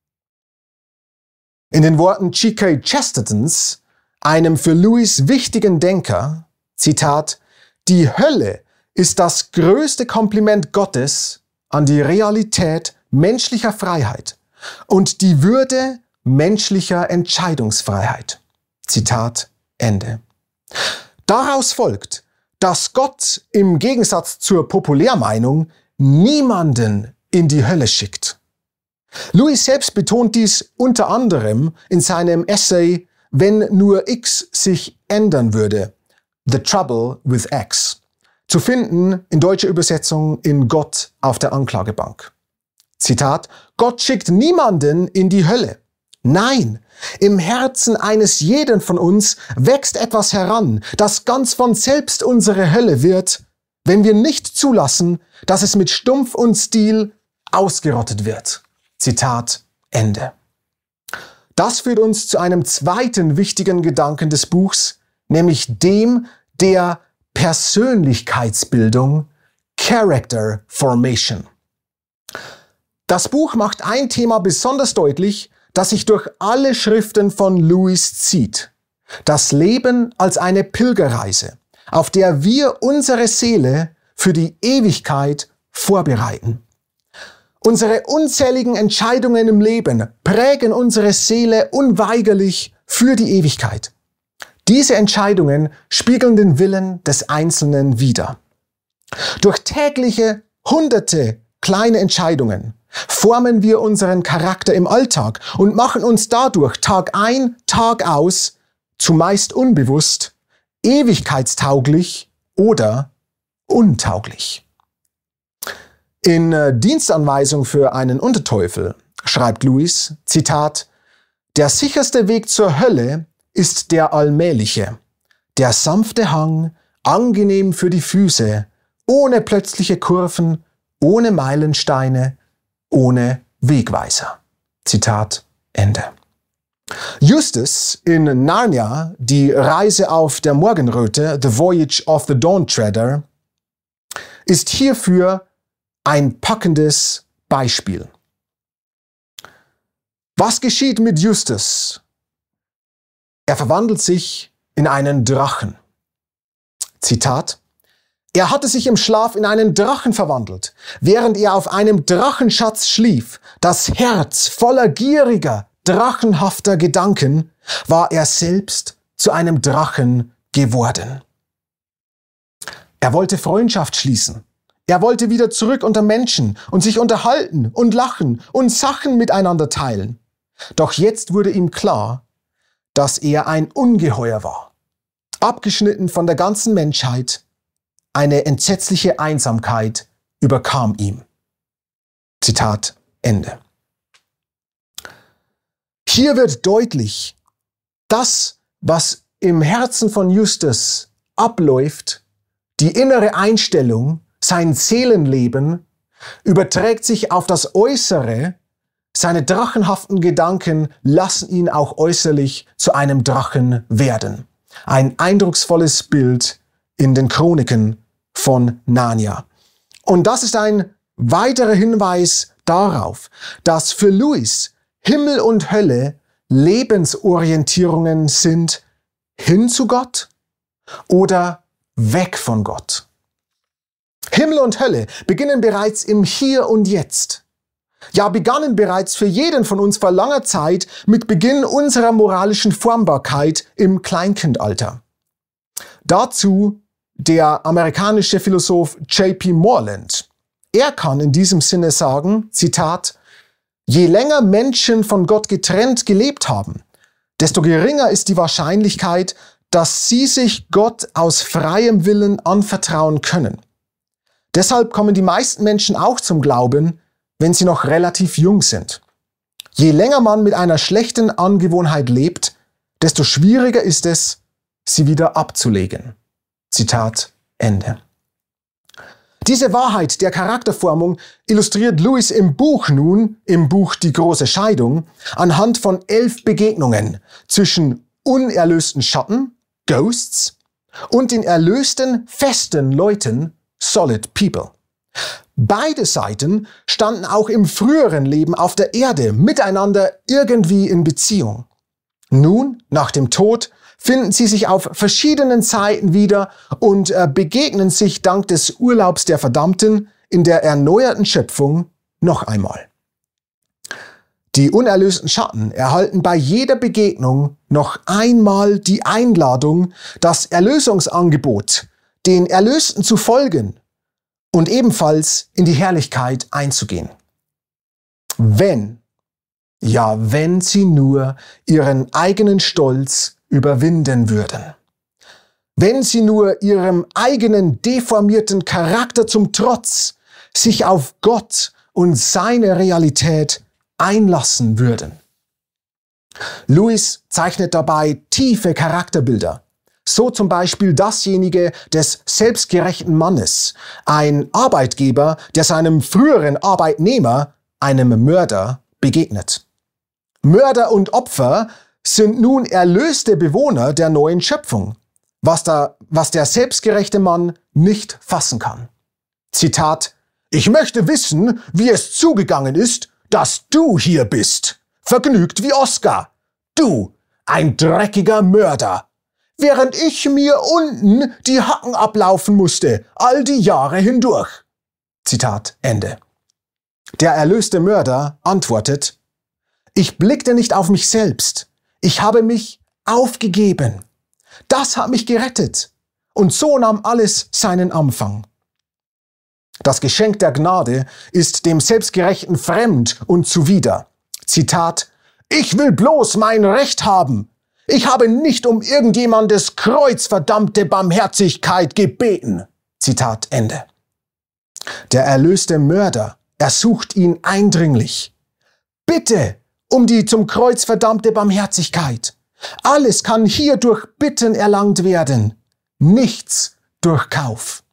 Speaker 1: In den Worten G K Chestertons, einem für Lewis wichtigen Denker, Zitat, die Hölle ist das größte Kompliment Gottes an die Realität menschlicher Freiheit und die Würde menschlicher Entscheidungsfreiheit. Zitat Ende. Daraus folgt, dass Gott im Gegensatz zur Populärmeinung niemanden in die Hölle schickt. Lewis selbst betont dies unter anderem in seinem Essay Wenn nur X sich ändern würde, The Trouble with X, zu finden in deutscher Übersetzung in Gott auf der Anklagebank. Zitat: Gott schickt niemanden in die Hölle. Nein, im Herzen eines jeden von uns wächst etwas heran, das ganz von selbst unsere Hölle wird, wenn wir nicht zulassen, dass es mit Stumpf und Stil ausgerottet wird. Zitat Ende. Das führt uns zu einem zweiten wichtigen Gedanken des Buchs, nämlich dem der Persönlichkeitsbildung, Character Formation. Das Buch macht ein Thema besonders deutlich, das sich durch alle Schriften von Lewis zieht. Das Leben als eine Pilgerreise, auf der wir unsere Seele für die Ewigkeit vorbereiten. Unsere unzähligen Entscheidungen im Leben prägen unsere Seele unweigerlich für die Ewigkeit. Diese Entscheidungen spiegeln den Willen des Einzelnen wider. Durch tägliche, hunderte kleine Entscheidungen formen wir unseren Charakter im Alltag und machen uns dadurch Tag ein, Tag aus, zumeist unbewusst, ewigkeitstauglich oder untauglich. In Dienstanweisung für einen Unterteufel schreibt Lewis, Zitat, der sicherste Weg zur Hölle ist der allmähliche, der sanfte Hang, angenehm für die Füße, ohne plötzliche Kurven, ohne Meilensteine, ohne Wegweiser. Zitat Ende. Justus in Narnia, die Reise auf der Morgenröte, The Voyage of the Dawn Treader, ist hierfür ein packendes Beispiel. Was geschieht mit Justus? Er verwandelt sich in einen Drachen. Zitat: Er hatte sich im Schlaf in einen Drachen verwandelt, während er auf einem Drachenschatz schlief. Das Herz voller gieriger, drachenhafter Gedanken war er selbst zu einem Drachen geworden. Er wollte Freundschaft schließen. Er wollte wieder zurück unter Menschen und sich unterhalten und lachen und Sachen miteinander teilen. Doch jetzt wurde ihm klar, dass er ein Ungeheuer war. Abgeschnitten von der ganzen Menschheit, eine entsetzliche Einsamkeit überkam ihm. Zitat Ende. Hier wird deutlich, das, was im Herzen von Justus abläuft, die innere Einstellung, sein Seelenleben, überträgt sich auf das Äußere. Seine drachenhaften Gedanken lassen ihn auch äußerlich zu einem Drachen werden. Ein eindrucksvolles Bild in den Chroniken von Narnia. Und das ist ein weiterer Hinweis darauf, dass für Lewis Himmel und Hölle Lebensorientierungen sind, hin zu Gott oder weg von Gott. Himmel und Hölle beginnen bereits im Hier und Jetzt. Ja, begannen bereits für jeden von uns vor langer Zeit mit Beginn unserer moralischen Formbarkeit im Kleinkindalter. Dazu der amerikanische Philosoph J P Moreland. Er kann in diesem Sinne sagen, Zitat, je länger Menschen von Gott getrennt gelebt haben, desto geringer ist die Wahrscheinlichkeit, dass sie sich Gott aus freiem Willen anvertrauen können. Deshalb kommen die meisten Menschen auch zum Glauben, wenn sie noch relativ jung sind. Je länger man mit einer schlechten Angewohnheit lebt, desto schwieriger ist es, sie wieder abzulegen. Zitat Ende. Diese Wahrheit der Charakterformung illustriert Lewis im Buch nun, im Buch Die große Scheidung, anhand von elf Begegnungen zwischen unerlösten Schatten, Ghosts, und den erlösten, festen Leuten, Solid People. Beide Seiten standen auch im früheren Leben auf der Erde miteinander irgendwie in Beziehung. Nun, nach dem Tod, finden sie sich auf verschiedenen Seiten wieder und äh, begegnen sich dank des Urlaubs der Verdammten in der erneuerten Schöpfung noch einmal. Die unerlösten Schatten erhalten bei jeder Begegnung noch einmal die Einladung, das Erlösungsangebot, den Erlösten zu folgen und ebenfalls in die Herrlichkeit einzugehen. Wenn, ja, wenn sie nur ihren eigenen Stolz überwinden würden. Wenn sie nur ihrem eigenen deformierten Charakter zum Trotz sich auf Gott und seine Realität einlassen würden. Lewis zeichnet dabei tiefe Charakterbilder. So zum Beispiel dasjenige des selbstgerechten Mannes, ein Arbeitgeber, der seinem früheren Arbeitnehmer, einem Mörder, begegnet. Mörder und Opfer sind nun erlöste Bewohner der neuen Schöpfung, was, da, was der selbstgerechte Mann nicht fassen kann. Zitat, ich möchte wissen, wie es zugegangen ist, dass du hier bist. Vergnügt wie Oscar. Du, ein dreckiger Mörder. Während ich mir unten die Hacken ablaufen musste, all die Jahre hindurch. Zitat Ende. Der erlöste Mörder antwortet, ich blickte nicht auf mich selbst. Ich habe mich aufgegeben. Das hat mich gerettet. Und so nahm alles seinen Anfang. Das Geschenk der Gnade ist dem Selbstgerechten fremd und zuwider. Zitat, ich will bloß mein Recht haben. Ich habe nicht um irgendjemandes kreuzverdammte Barmherzigkeit gebeten. Zitat Ende. Der erlöste Mörder ersucht ihn eindringlich. Bitte um die zum Kreuz verdammte Barmherzigkeit. Alles kann hier durch Bitten erlangt werden, nichts durch Kauf.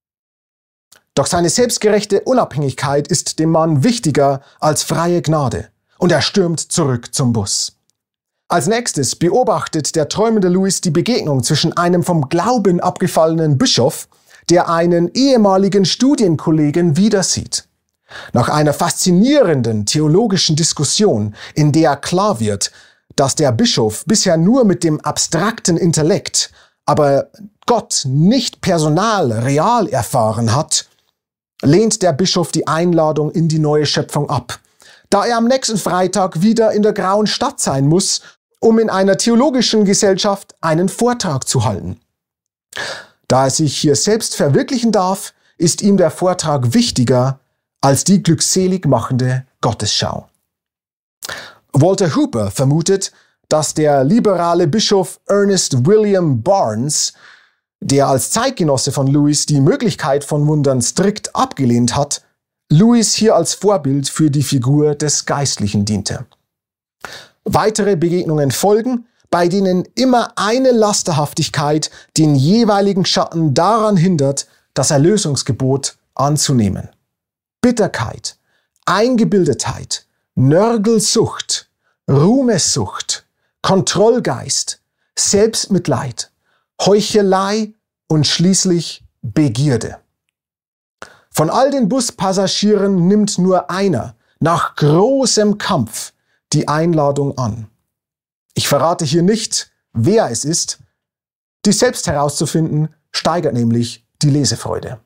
Speaker 1: Doch seine selbstgerechte Unabhängigkeit ist dem Mann wichtiger als freie Gnade und er stürmt zurück zum Bus. Als nächstes beobachtet der träumende Lewis die Begegnung zwischen einem vom Glauben abgefallenen Bischof, der einen ehemaligen Studienkollegen wiedersieht. Nach einer faszinierenden theologischen Diskussion, in der klar wird, dass der Bischof bisher nur mit dem abstrakten Intellekt, aber Gott nicht personal, real erfahren hat, lehnt der Bischof die Einladung in die neue Schöpfung ab, da er am nächsten Freitag wieder in der Grauen Stadt sein muss, um in einer theologischen Gesellschaft einen Vortrag zu halten. Da er sich hier selbst verwirklichen darf, ist ihm der Vortrag wichtiger als die glückselig machende Gottesschau. Walter Hooper vermutet, dass der liberale Bischof Ernest William Barnes, der als Zeitgenosse von Lewis die Möglichkeit von Wundern strikt abgelehnt hat, Lewis hier als Vorbild für die Figur des Geistlichen diente. Weitere Begegnungen folgen, bei denen immer eine Lasterhaftigkeit den jeweiligen Schatten daran hindert, das Erlösungsgebot anzunehmen. Bitterkeit, Eingebildetheit, Nörgelsucht, Ruhmessucht, Kontrollgeist, Selbstmitleid, Heuchelei und schließlich Begierde. Von all den Buspassagieren nimmt nur einer nach großem Kampf die Einladung an. Ich verrate hier nicht, wer es ist. Dies selbst herauszufinden, steigert nämlich die Lesefreude.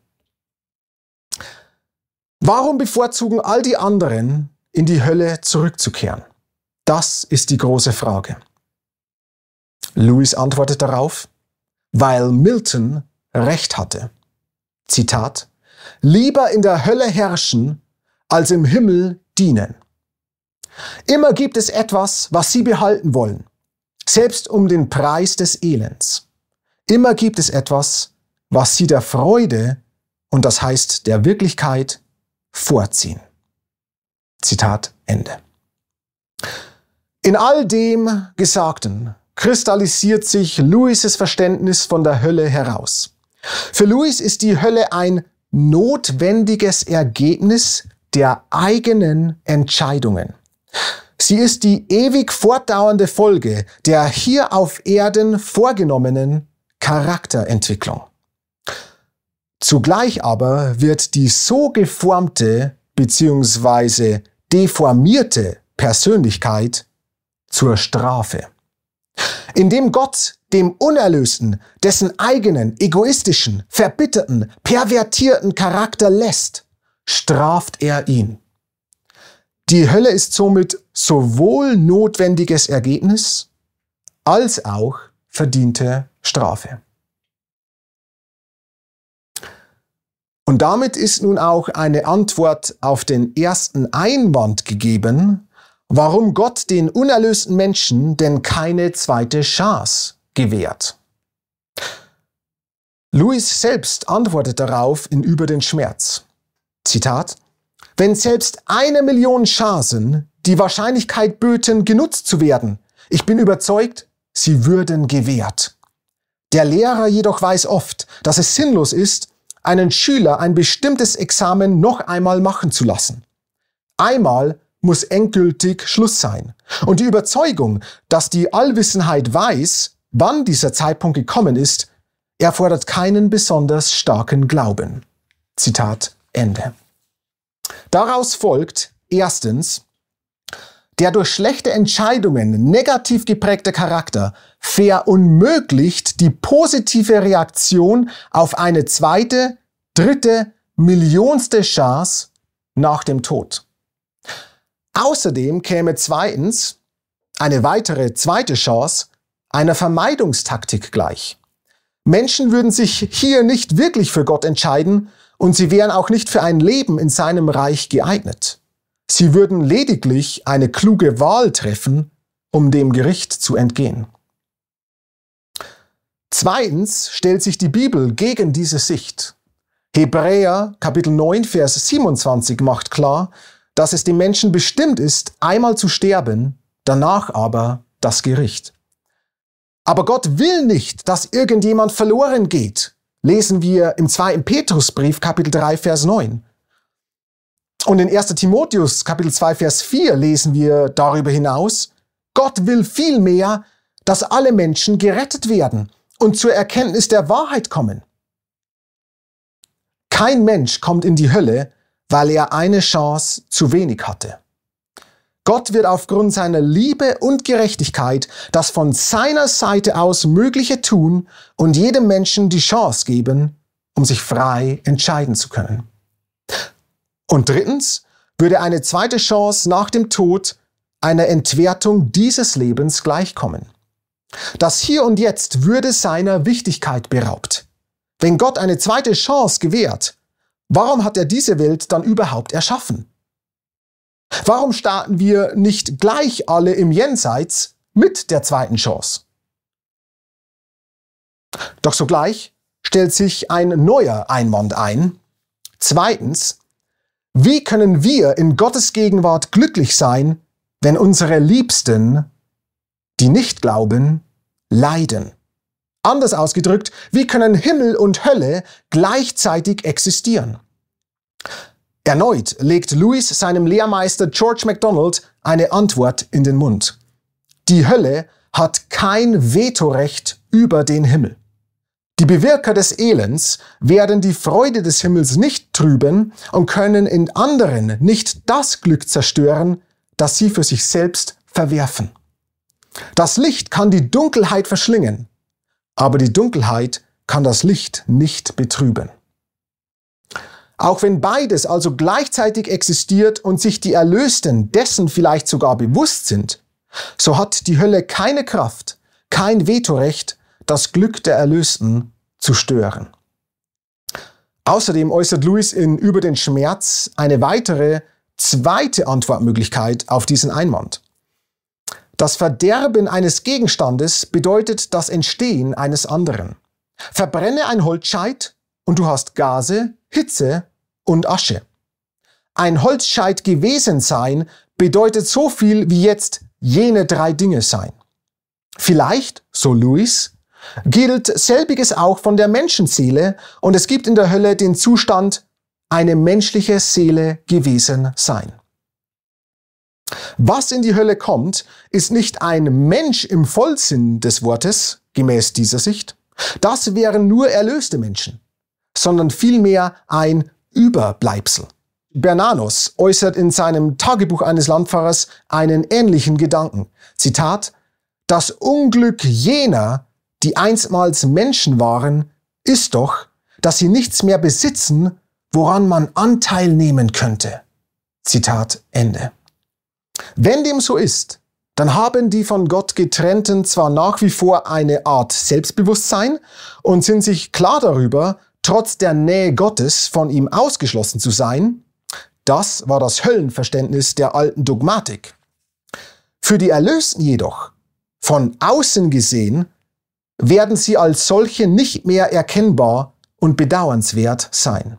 Speaker 1: Warum bevorzugen all die anderen, in die Hölle zurückzukehren? Das ist die große Frage. Lewis antwortet darauf, weil Milton recht hatte. Zitat: Lieber in der Hölle herrschen, als im Himmel dienen. Immer gibt es etwas, was sie behalten wollen, selbst um den Preis des Elends. Immer gibt es etwas, was sie der Freude, und das heißt der Wirklichkeit, vorziehen. Zitat Ende. In all dem Gesagten kristallisiert sich Lewis' Verständnis von der Hölle heraus. Für Lewis ist die Hölle ein notwendiges Ergebnis der eigenen Entscheidungen. Sie ist die ewig fortdauernde Folge der hier auf Erden vorgenommenen Charakterentwicklung. Zugleich aber wird die so geformte bzw. deformierte Persönlichkeit zur Strafe. Indem Gott dem Unerlösten dessen eigenen, egoistischen, verbitterten, pervertierten Charakter lässt, straft er ihn. Die Hölle ist somit sowohl notwendiges Ergebnis als auch verdiente Strafe. Und damit ist nun auch eine Antwort auf den ersten Einwand gegeben, warum Gott den unerlösten Menschen denn keine zweite Chance gewährt. Lewis selbst antwortet darauf in Über den Schmerz. Zitat: Wenn selbst eine Million Chancen die Wahrscheinlichkeit böten, genutzt zu werden, ich bin überzeugt, sie würden gewährt. Der Lehrer jedoch weiß oft, dass es sinnlos ist, einen Schüler ein bestimmtes Examen noch einmal machen zu lassen. Einmal muss endgültig Schluss sein. Und die Überzeugung, dass die Allwissenheit weiß, wann dieser Zeitpunkt gekommen ist, erfordert keinen besonders starken Glauben. Zitat Ende. Daraus folgt erstens, der durch schlechte Entscheidungen negativ geprägte Charakter verunmöglicht die positive Reaktion auf eine zweite, dritte, millionste Chance nach dem Tod. Außerdem käme zweitens eine weitere zweite Chance einer Vermeidungstaktik gleich. Menschen würden sich hier nicht wirklich für Gott entscheiden und sie wären auch nicht für ein Leben in seinem Reich geeignet. Sie würden lediglich eine kluge Wahl treffen, um dem Gericht zu entgehen. Zweitens stellt sich die Bibel gegen diese Sicht. Hebräer Kapitel neun, Vers siebenundzwanzig macht klar, dass es dem Menschen bestimmt ist, einmal zu sterben, danach aber das Gericht. Aber Gott will nicht, dass irgendjemand verloren geht, lesen wir im zweiten Petrusbrief Kapitel drei, Vers neun. Und in erster Timotheus Kapitel zwei, Vers vier lesen wir darüber hinaus, Gott will vielmehr, dass alle Menschen gerettet werden und zur Erkenntnis der Wahrheit kommen. Kein Mensch kommt in die Hölle, weil er eine Chance zu wenig hatte. Gott wird aufgrund seiner Liebe und Gerechtigkeit das von seiner Seite aus Mögliche tun und jedem Menschen die Chance geben, um sich frei entscheiden zu können. Und drittens würde eine zweite Chance nach dem Tod einer Entwertung dieses Lebens gleichkommen. Das Hier und Jetzt würde seiner Wichtigkeit beraubt. Wenn Gott eine zweite Chance gewährt, warum hat er diese Welt dann überhaupt erschaffen? Warum starten wir nicht gleich alle im Jenseits mit der zweiten Chance? Doch sogleich stellt sich ein neuer Einwand ein. Zweitens, wie können wir in Gottes Gegenwart glücklich sein, wenn unsere Liebsten, die nicht glauben, leiden? Anders ausgedrückt, wie können Himmel und Hölle gleichzeitig existieren? Erneut legt Lewis seinem Lehrmeister George MacDonald eine Antwort in den Mund. Die Hölle hat kein Vetorecht über den Himmel. Die Bewirker des Elends werden die Freude des Himmels nicht trüben und können in anderen nicht das Glück zerstören, das sie für sich selbst verwerfen. Das Licht kann die Dunkelheit verschlingen, aber die Dunkelheit kann das Licht nicht betrüben. Auch wenn beides also gleichzeitig existiert und sich die Erlösten dessen vielleicht sogar bewusst sind, so hat die Hölle keine Kraft, kein Vetorecht, das Glück der Erlösten zu stören. Außerdem äußert Lewis in Über den Schmerz eine weitere, zweite Antwortmöglichkeit auf diesen Einwand. Das Verderben eines Gegenstandes bedeutet das Entstehen eines anderen. Verbrenne ein Holzscheit und du hast Gase, Hitze und Asche. Ein Holzscheit gewesen sein bedeutet so viel wie jetzt jene drei Dinge sein. Vielleicht, so Lewis, gilt selbiges auch von der Menschenseele und es gibt in der Hölle den Zustand, eine menschliche Seele gewesen sein. Was in die Hölle kommt, ist nicht ein Mensch im Vollsinn des Wortes, gemäß dieser Sicht. Das wären nur erlöste Menschen, sondern vielmehr ein Überbleibsel. Bernanos äußert in seinem Tagebuch eines Landfahrers einen ähnlichen Gedanken. Zitat: Das Unglück jener, die einstmals Menschen waren, ist doch, dass sie nichts mehr besitzen, woran man Anteil nehmen könnte. Zitat Ende. Wenn dem so ist, dann haben die von Gott Getrennten zwar nach wie vor eine Art Selbstbewusstsein und sind sich klar darüber, trotz der Nähe Gottes von ihm ausgeschlossen zu sein. Das war das Höllenverständnis der alten Dogmatik. Für die Erlösten jedoch, von außen gesehen, werden sie als solche nicht mehr erkennbar und bedauernswert sein.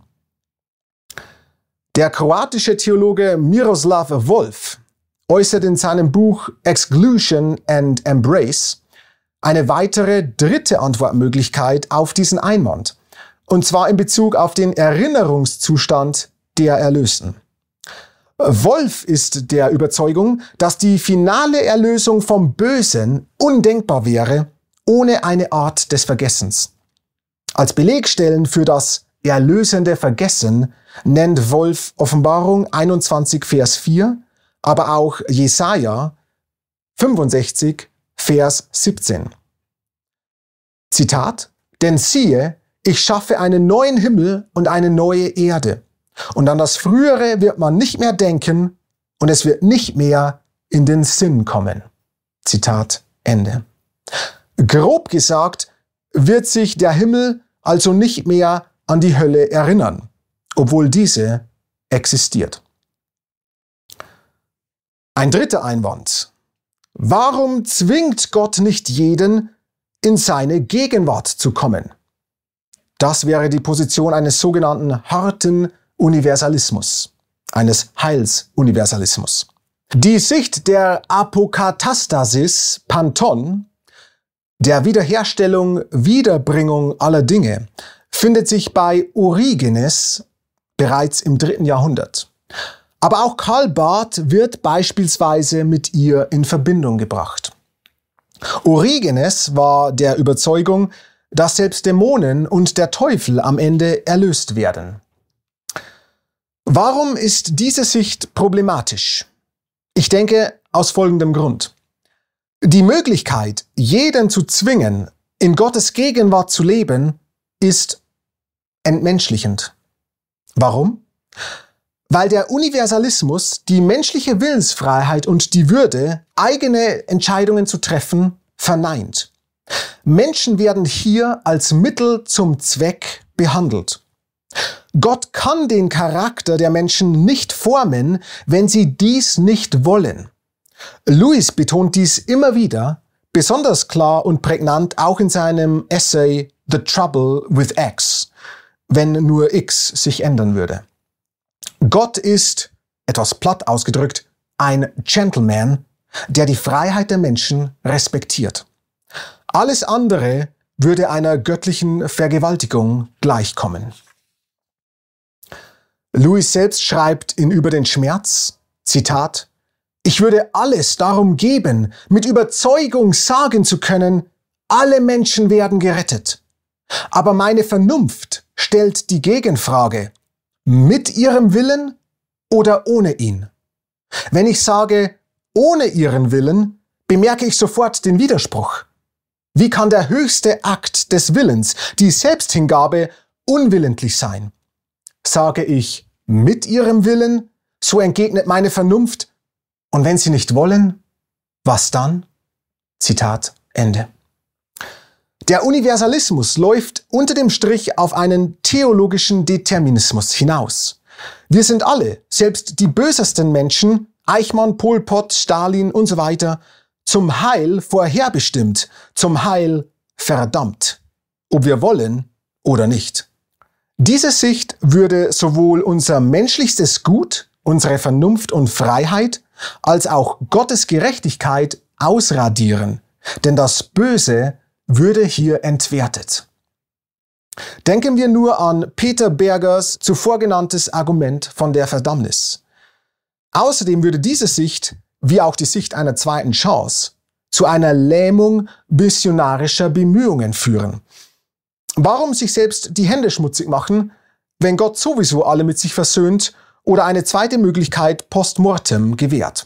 Speaker 1: Der kroatische Theologe Miroslav Volf äußert in seinem Buch Exclusion and Embrace eine weitere dritte Antwortmöglichkeit auf diesen Einwand, und zwar in Bezug auf den Erinnerungszustand der Erlösten. Volf ist der Überzeugung, dass die finale Erlösung vom Bösen undenkbar wäre, ohne eine Art des Vergessens. Als Belegstellen für das erlösende Vergessen nennt Volf Offenbarung einundzwanzig, Vers vier, aber auch Jesaja fünfundsechzig, Vers siebzehn. Zitat: Denn siehe, ich schaffe einen neuen Himmel und eine neue Erde. Und an das Frühere wird man nicht mehr denken und es wird nicht mehr in den Sinn kommen. Zitat Ende. Grob gesagt wird sich der Himmel also nicht mehr an die Hölle erinnern, obwohl diese existiert. Ein dritter Einwand. Warum zwingt Gott nicht jeden, in seine Gegenwart zu kommen? Das wäre die Position eines sogenannten harten Universalismus, eines Heilsuniversalismus. Die Sicht der Apokatastasis Panton, der Wiederherstellung, Wiederbringung aller Dinge, findet sich bei Origenes bereits im dritten Jahrhundert. Aber auch Karl Barth wird beispielsweise mit ihr in Verbindung gebracht. Origenes war der Überzeugung, dass selbst Dämonen und der Teufel am Ende erlöst werden. Warum ist diese Sicht problematisch? Ich denke, aus folgendem Grund. Die Möglichkeit, jeden zu zwingen, in Gottes Gegenwart zu leben, ist entmenschlichend. Warum? Weil der Universalismus die menschliche Willensfreiheit und die Würde, eigene Entscheidungen zu treffen, verneint. Menschen werden hier als Mittel zum Zweck behandelt. Gott kann den Charakter der Menschen nicht formen, wenn sie dies nicht wollen. Lewis betont dies immer wieder, besonders klar und prägnant auch in seinem Essay The Trouble with X, wenn nur X sich ändern würde. Gott ist, etwas platt ausgedrückt, ein Gentleman, der die Freiheit der Menschen respektiert. Alles andere würde einer göttlichen Vergewaltigung gleichkommen. Lewis selbst schreibt in Über den Schmerz, Zitat, ich würde alles darum geben, mit Überzeugung sagen zu können, alle Menschen werden gerettet. Aber meine Vernunft stellt die Gegenfrage, mit ihrem Willen oder ohne ihn? Wenn ich sage, ohne ihren Willen, bemerke ich sofort den Widerspruch. Wie kann der höchste Akt des Willens, die Selbsthingabe, unwillentlich sein? Sage ich, mit ihrem Willen, so entgegnet meine Vernunft, und wenn sie nicht wollen, was dann? Zitat Ende. Der Universalismus läuft unter dem Strich auf einen theologischen Determinismus hinaus. Wir sind alle, selbst die bösesten Menschen, Eichmann, Pol Pot, Stalin und so weiter, zum Heil vorherbestimmt, zum Heil verdammt, ob wir wollen oder nicht. Diese Sicht würde sowohl unser menschlichstes Gut, unsere Vernunft und Freiheit, als auch Gottes Gerechtigkeit ausradieren, denn das Böse würde hier entwertet. Denken wir nur an Peter Bergers zuvor genanntes Argument von der Verdammnis. Außerdem würde diese Sicht, wie auch die Sicht einer zweiten Chance, zu einer Lähmung missionarischer Bemühungen führen. Warum sich selbst die Hände schmutzig machen, wenn Gott sowieso alle mit sich versöhnt oder eine zweite Möglichkeit post mortem gewährt?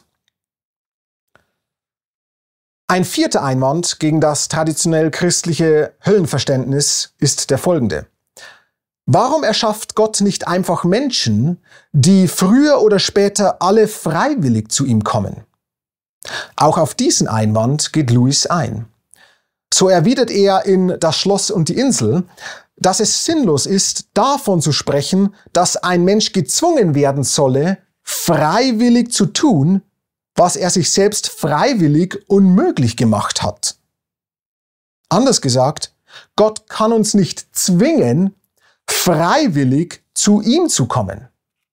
Speaker 1: Ein vierter Einwand gegen das traditionell christliche Höllenverständnis ist der folgende. Warum erschafft Gott nicht einfach Menschen, die früher oder später alle freiwillig zu ihm kommen? Auch auf diesen Einwand geht Lewis ein. So erwidert er in Das Schloss und die Insel, dass es sinnlos ist, davon zu sprechen, dass ein Mensch gezwungen werden solle, freiwillig zu tun, was er sich selbst freiwillig unmöglich gemacht hat. Anders gesagt, Gott kann uns nicht zwingen, freiwillig zu ihm zu kommen.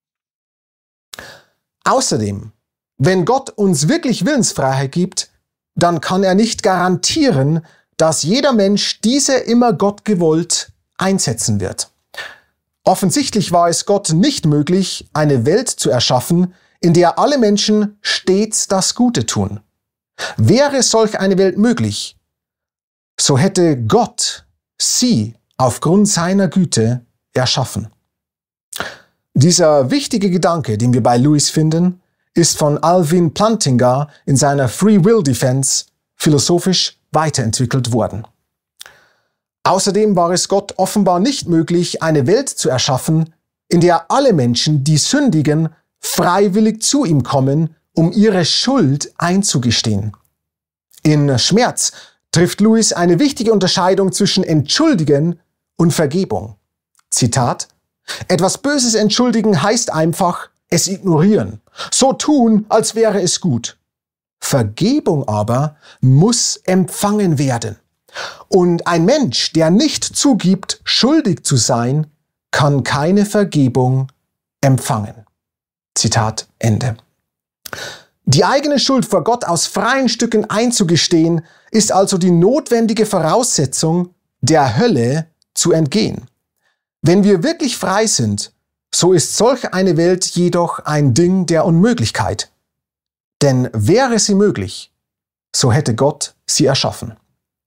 Speaker 1: Außerdem, wenn Gott uns wirklich Willensfreiheit gibt, dann kann er nicht garantieren, dass jeder Mensch diese immer Gott gewollt einsetzen wird. Offensichtlich war es Gott nicht möglich, eine Welt zu erschaffen, in der alle Menschen stets das Gute tun. Wäre solch eine Welt möglich, so hätte Gott sie aufgrund seiner Güte erschaffen. Dieser wichtige Gedanke, den wir bei Lewis finden, ist von Alvin Plantinga in seiner Free Will Defense philosophisch weiterentwickelt worden. Außerdem war es Gott offenbar nicht möglich, eine Welt zu erschaffen, in der alle Menschen, die sündigen, freiwillig zu ihm kommen, um ihre Schuld einzugestehen. In Schmerz trifft Lewis eine wichtige Unterscheidung zwischen Entschuldigen und Vergebung. Zitat: Etwas Böses entschuldigen heißt einfach, es ignorieren, so tun, als wäre es gut. Vergebung aber muss empfangen werden. Und ein Mensch, der nicht zugibt, schuldig zu sein, kann keine Vergebung empfangen. Zitat Ende. Die eigene Schuld vor Gott aus freien Stücken einzugestehen, ist also die notwendige Voraussetzung, der Hölle zu entgehen. Wenn wir wirklich frei sind, so ist solch eine Welt jedoch ein Ding der Unmöglichkeit. Denn wäre sie möglich, so hätte Gott sie erschaffen.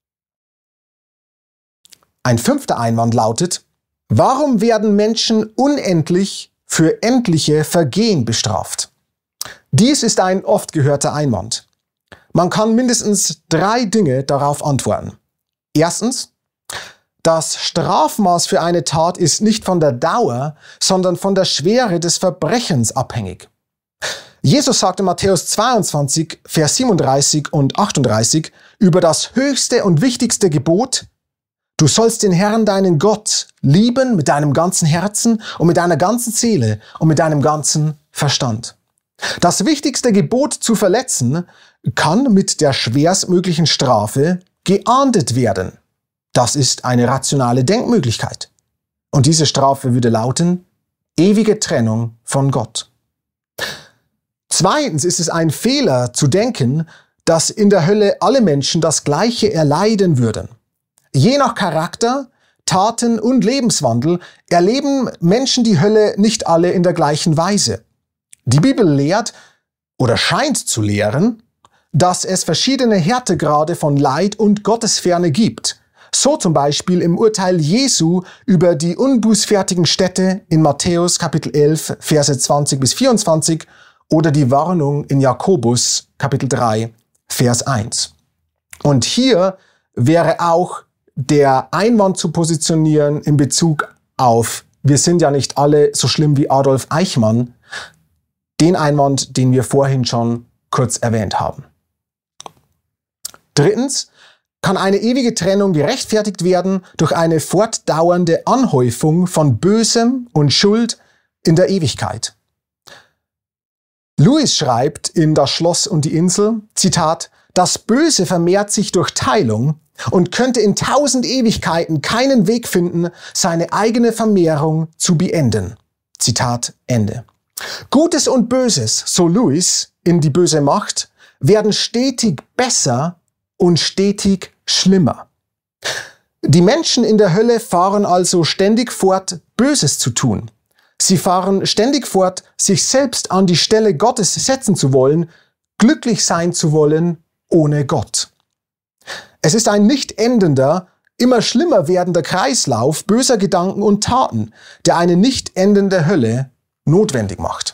Speaker 1: Ein fünfter Einwand lautet: Warum werden Menschen unendlich für endliche Vergehen bestraft? Dies ist ein oft gehörter Einwand. Man kann mindestens drei Dinge darauf antworten. Erstens: Das Strafmaß für eine Tat ist nicht von der Dauer, sondern von der Schwere des Verbrechens abhängig. Jesus sagte in Matthäus zweiundzwanzig, Vers siebenunddreißig und achtunddreißig: über das höchste und wichtigste Gebot: Du sollst den Herrn, deinen Gott, lieben mit deinem ganzen Herzen und mit deiner ganzen Seele und mit deinem ganzen Verstand. Das wichtigste Gebot zu verletzen kann mit der schwerstmöglichen Strafe geahndet werden. Das ist eine rationale Denkmöglichkeit. Und diese Strafe würde lauten: ewige Trennung von Gott. Zweitens ist es ein Fehler zu denken, dass in der Hölle alle Menschen das Gleiche erleiden würden. Je nach Charakter, Taten und Lebenswandel erleben Menschen die Hölle nicht alle in der gleichen Weise. Die Bibel lehrt oder scheint zu lehren, dass es verschiedene Härtegrade von Leid und Gottesferne gibt. So zum Beispiel im Urteil Jesu über die unbußfertigen Städte in Matthäus Kapitel elf, Verse zwanzig bis vierundzwanzig oder die Warnung in Jakobus Kapitel drei, Vers eins. Und hier wäre auch der Einwand zu positionieren in Bezug auf: Wir sind ja nicht alle so schlimm wie Adolf Eichmann, den Einwand, den wir vorhin schon kurz erwähnt haben. Drittens kann eine ewige Trennung gerechtfertigt werden durch eine fortdauernde Anhäufung von Bösem und Schuld in der Ewigkeit. Lewis schreibt in Das Schloss und die Insel, Zitat: Das Böse vermehrt sich durch Teilung und könnte in tausend Ewigkeiten keinen Weg finden, seine eigene Vermehrung zu beenden. Zitat Ende. Gutes und Böses, so Lewis in Die böse Macht, werden stetig besser und stetig schlimmer. Die Menschen in der Hölle fahren also ständig fort, Böses zu tun. Sie fahren ständig fort, sich selbst an die Stelle Gottes setzen zu wollen, glücklich sein zu wollen ohne Gott. Es ist ein nicht endender, immer schlimmer werdender Kreislauf böser Gedanken und Taten, der eine nicht endende Hölle notwendig macht.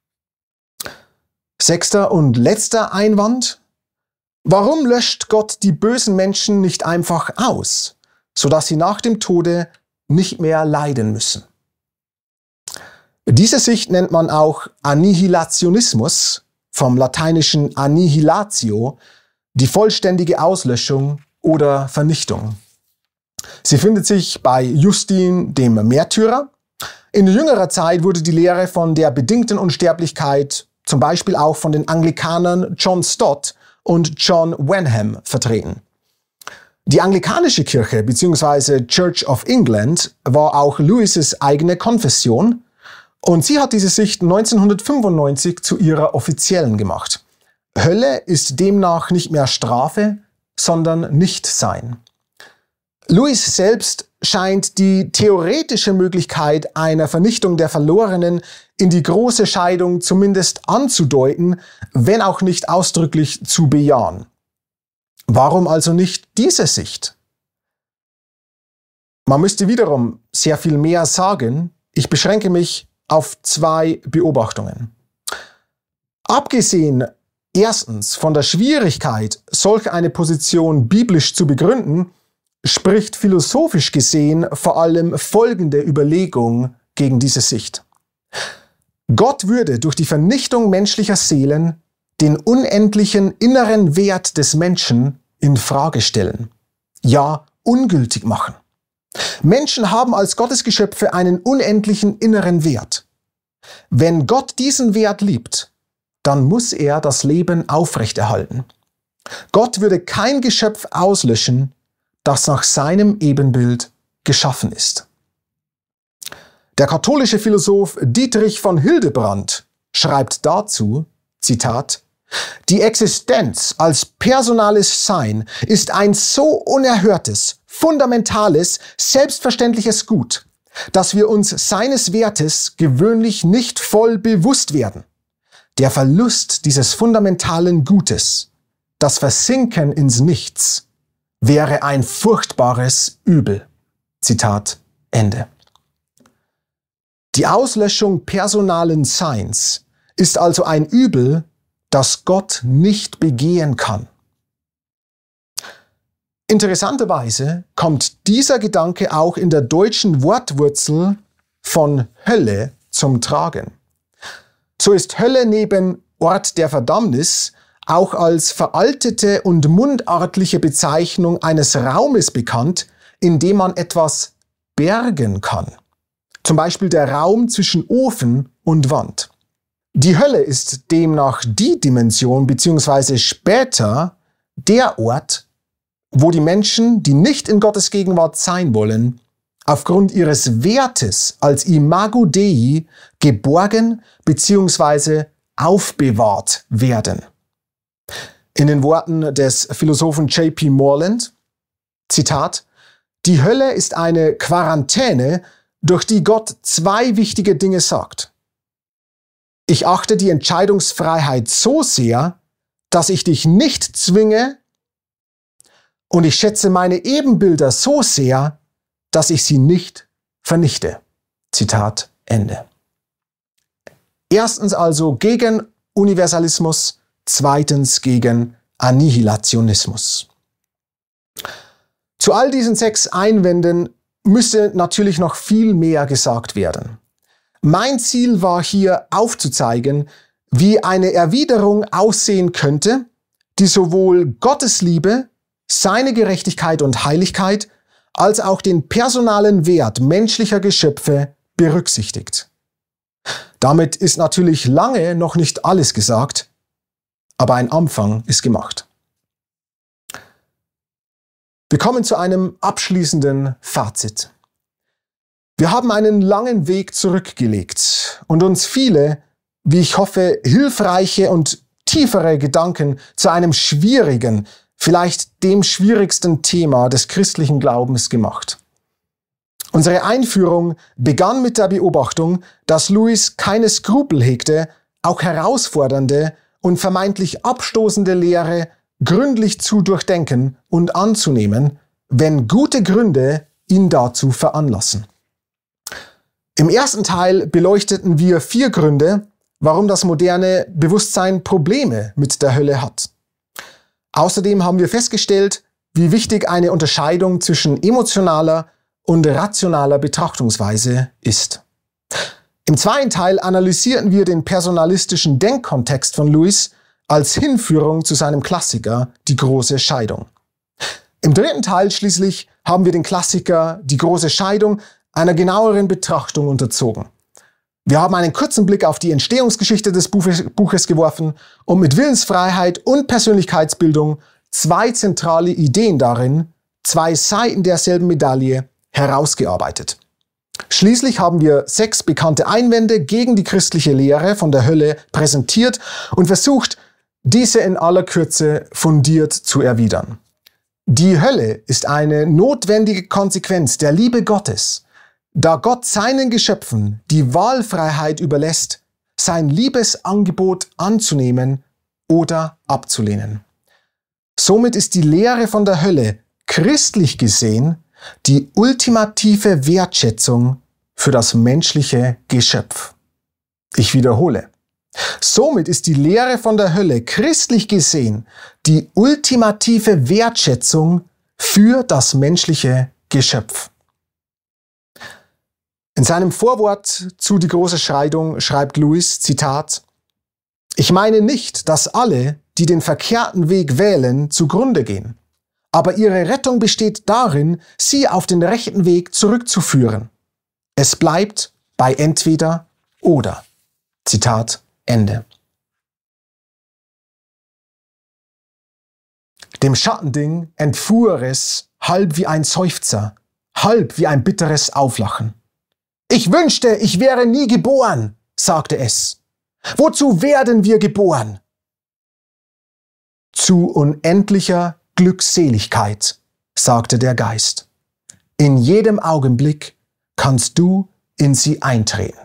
Speaker 1: Sechster und letzter Einwand: Warum löscht Gott die bösen Menschen nicht einfach aus, sodass sie nach dem Tode nicht mehr leiden müssen? Diese Sicht nennt man auch Annihilationismus, vom lateinischen annihilatio, die vollständige Auslöschung oder Vernichtung. Sie findet sich bei Justin dem Märtyrer. In jüngerer Zeit wurde die Lehre von der bedingten Unsterblichkeit zum Beispiel auch von den Anglikanern John Stott und John Wenham vertreten. Die anglikanische Kirche bzw. Church of England war auch Lewis' eigene Konfession und sie hat diese Sicht neunzehnhundertfünfundneunzig zu ihrer offiziellen gemacht. Hölle ist demnach nicht mehr Strafe, sondern Nichtsein. Lewis selbst scheint die theoretische Möglichkeit einer Vernichtung der Verlorenen in die große Scheidung zumindest anzudeuten, wenn auch nicht ausdrücklich zu bejahen. Warum also nicht diese Sicht? Man müsste wiederum sehr viel mehr sagen. Ich beschränke mich auf zwei Beobachtungen. Abgesehen erstens von der Schwierigkeit, solch eine Position biblisch zu begründen, spricht philosophisch gesehen vor allem folgende Überlegung gegen diese Sicht. Gott würde durch die Vernichtung menschlicher Seelen den unendlichen inneren Wert des Menschen in Frage stellen, ja ungültig machen. Menschen haben als Gottesgeschöpfe einen unendlichen inneren Wert. Wenn Gott diesen Wert liebt, dann muss er das Leben aufrechterhalten. Gott würde kein Geschöpf auslöschen, das nach seinem Ebenbild geschaffen ist. Der katholische Philosoph Dietrich von Hildebrand schreibt dazu, Zitat: Die Existenz als personales Sein ist ein so unerhörtes, fundamentales, selbstverständliches Gut, dass wir uns seines Wertes gewöhnlich nicht voll bewusst werden. Der Verlust dieses fundamentalen Gutes, das Versinken ins Nichts, wäre ein furchtbares Übel. Zitat Ende. Die Auslöschung personalen Seins ist also ein Übel, das Gott nicht begehen kann. Interessanterweise kommt dieser Gedanke auch in der deutschen Wortwurzel von Hölle zum Tragen. So ist Hölle neben Ort der Verdammnis auch als veraltete und mundartliche Bezeichnung eines Raumes bekannt, in dem man etwas bergen kann. Zum Beispiel der Raum zwischen Ofen und Wand. Die Hölle ist demnach die Dimension bzw. später der Ort, wo die Menschen, die nicht in Gottes Gegenwart sein wollen, aufgrund ihres Wertes als Imago Dei geborgen bzw. aufbewahrt werden. In den Worten des Philosophen J P Moreland, Zitat, die Hölle ist eine Quarantäne, durch die Gott zwei wichtige Dinge sagt. Ich achte die Entscheidungsfreiheit so sehr, dass ich dich nicht zwinge, und ich schätze meine Ebenbilder so sehr, dass ich sie nicht vernichte. Zitat Ende. Erstens also gegen Universalismus, zweitens gegen Annihilationismus. Zu all diesen sechs Einwänden müsste natürlich noch viel mehr gesagt werden. Mein Ziel war hier aufzuzeigen, wie eine Erwiderung aussehen könnte, die sowohl Gottes Liebe, seine Gerechtigkeit und Heiligkeit, als auch den personalen Wert menschlicher Geschöpfe berücksichtigt. Damit ist natürlich lange noch nicht alles gesagt, aber ein Anfang ist gemacht. Wir kommen zu einem abschließenden Fazit. Wir haben einen langen Weg zurückgelegt und uns viele, wie ich hoffe, hilfreiche und tiefere Gedanken zu einem schwierigen, vielleicht dem schwierigsten Thema des christlichen Glaubens gemacht. Unsere Einführung begann mit der Beobachtung, dass Lewis keine Skrupel hegte, auch herausfordernde und vermeintlich abstoßende Lehre gründlich zu durchdenken und anzunehmen, wenn gute Gründe ihn dazu veranlassen. Im ersten Teil beleuchteten wir vier Gründe, warum das moderne Bewusstsein Probleme mit der Hölle hat. Außerdem haben wir festgestellt, wie wichtig eine Unterscheidung zwischen emotionaler und rationaler Betrachtungsweise ist. Im zweiten Teil analysierten wir den personalistischen Denkkontext von Lewis als Hinführung zu seinem Klassiker Die große Scheidung. Im dritten Teil schließlich haben wir den Klassiker Die große Scheidung einer genaueren Betrachtung unterzogen. Wir haben einen kurzen Blick auf die Entstehungsgeschichte des Buches geworfen und mit Willensfreiheit und Persönlichkeitsbildung zwei zentrale Ideen darin, zwei Seiten derselben Medaille, herausgearbeitet. Schließlich haben wir sechs bekannte Einwände gegen die christliche Lehre von der Hölle präsentiert und versucht, diese in aller Kürze fundiert zu erwidern. Die Hölle ist eine notwendige Konsequenz der Liebe Gottes, da Gott seinen Geschöpfen die Wahlfreiheit überlässt, sein Liebesangebot anzunehmen oder abzulehnen. Somit ist die Lehre von der Hölle christlich gesehen die ultimative Wertschätzung für das menschliche Geschöpf. Ich wiederhole. Somit ist die Lehre von der Hölle christlich gesehen die ultimative Wertschätzung für das menschliche Geschöpf. In seinem Vorwort zu Die große Scheidung schreibt Lewis, Zitat, ich meine nicht, dass alle, die den verkehrten Weg wählen, zugrunde gehen. Aber ihre Rettung besteht darin, sie auf den rechten Weg zurückzuführen. Es bleibt bei entweder oder. Zitat Ende. Dem Schattending entfuhr es halb wie ein Seufzer, halb wie ein bitteres Auflachen. Ich wünschte, ich wäre nie geboren, sagte es. Wozu werden wir geboren? Zu unendlicher Glückseligkeit, sagte der Geist. In jedem Augenblick kannst du in sie eintreten.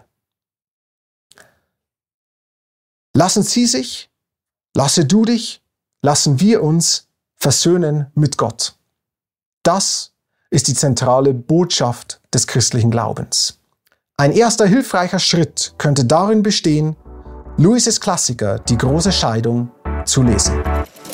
Speaker 1: Lassen Sie sich, lasse du dich, lassen wir uns versöhnen mit Gott. Das ist die zentrale Botschaft des christlichen Glaubens. Ein erster hilfreicher Schritt könnte darin bestehen, Lewis' Klassiker Die große Scheidung zu lesen.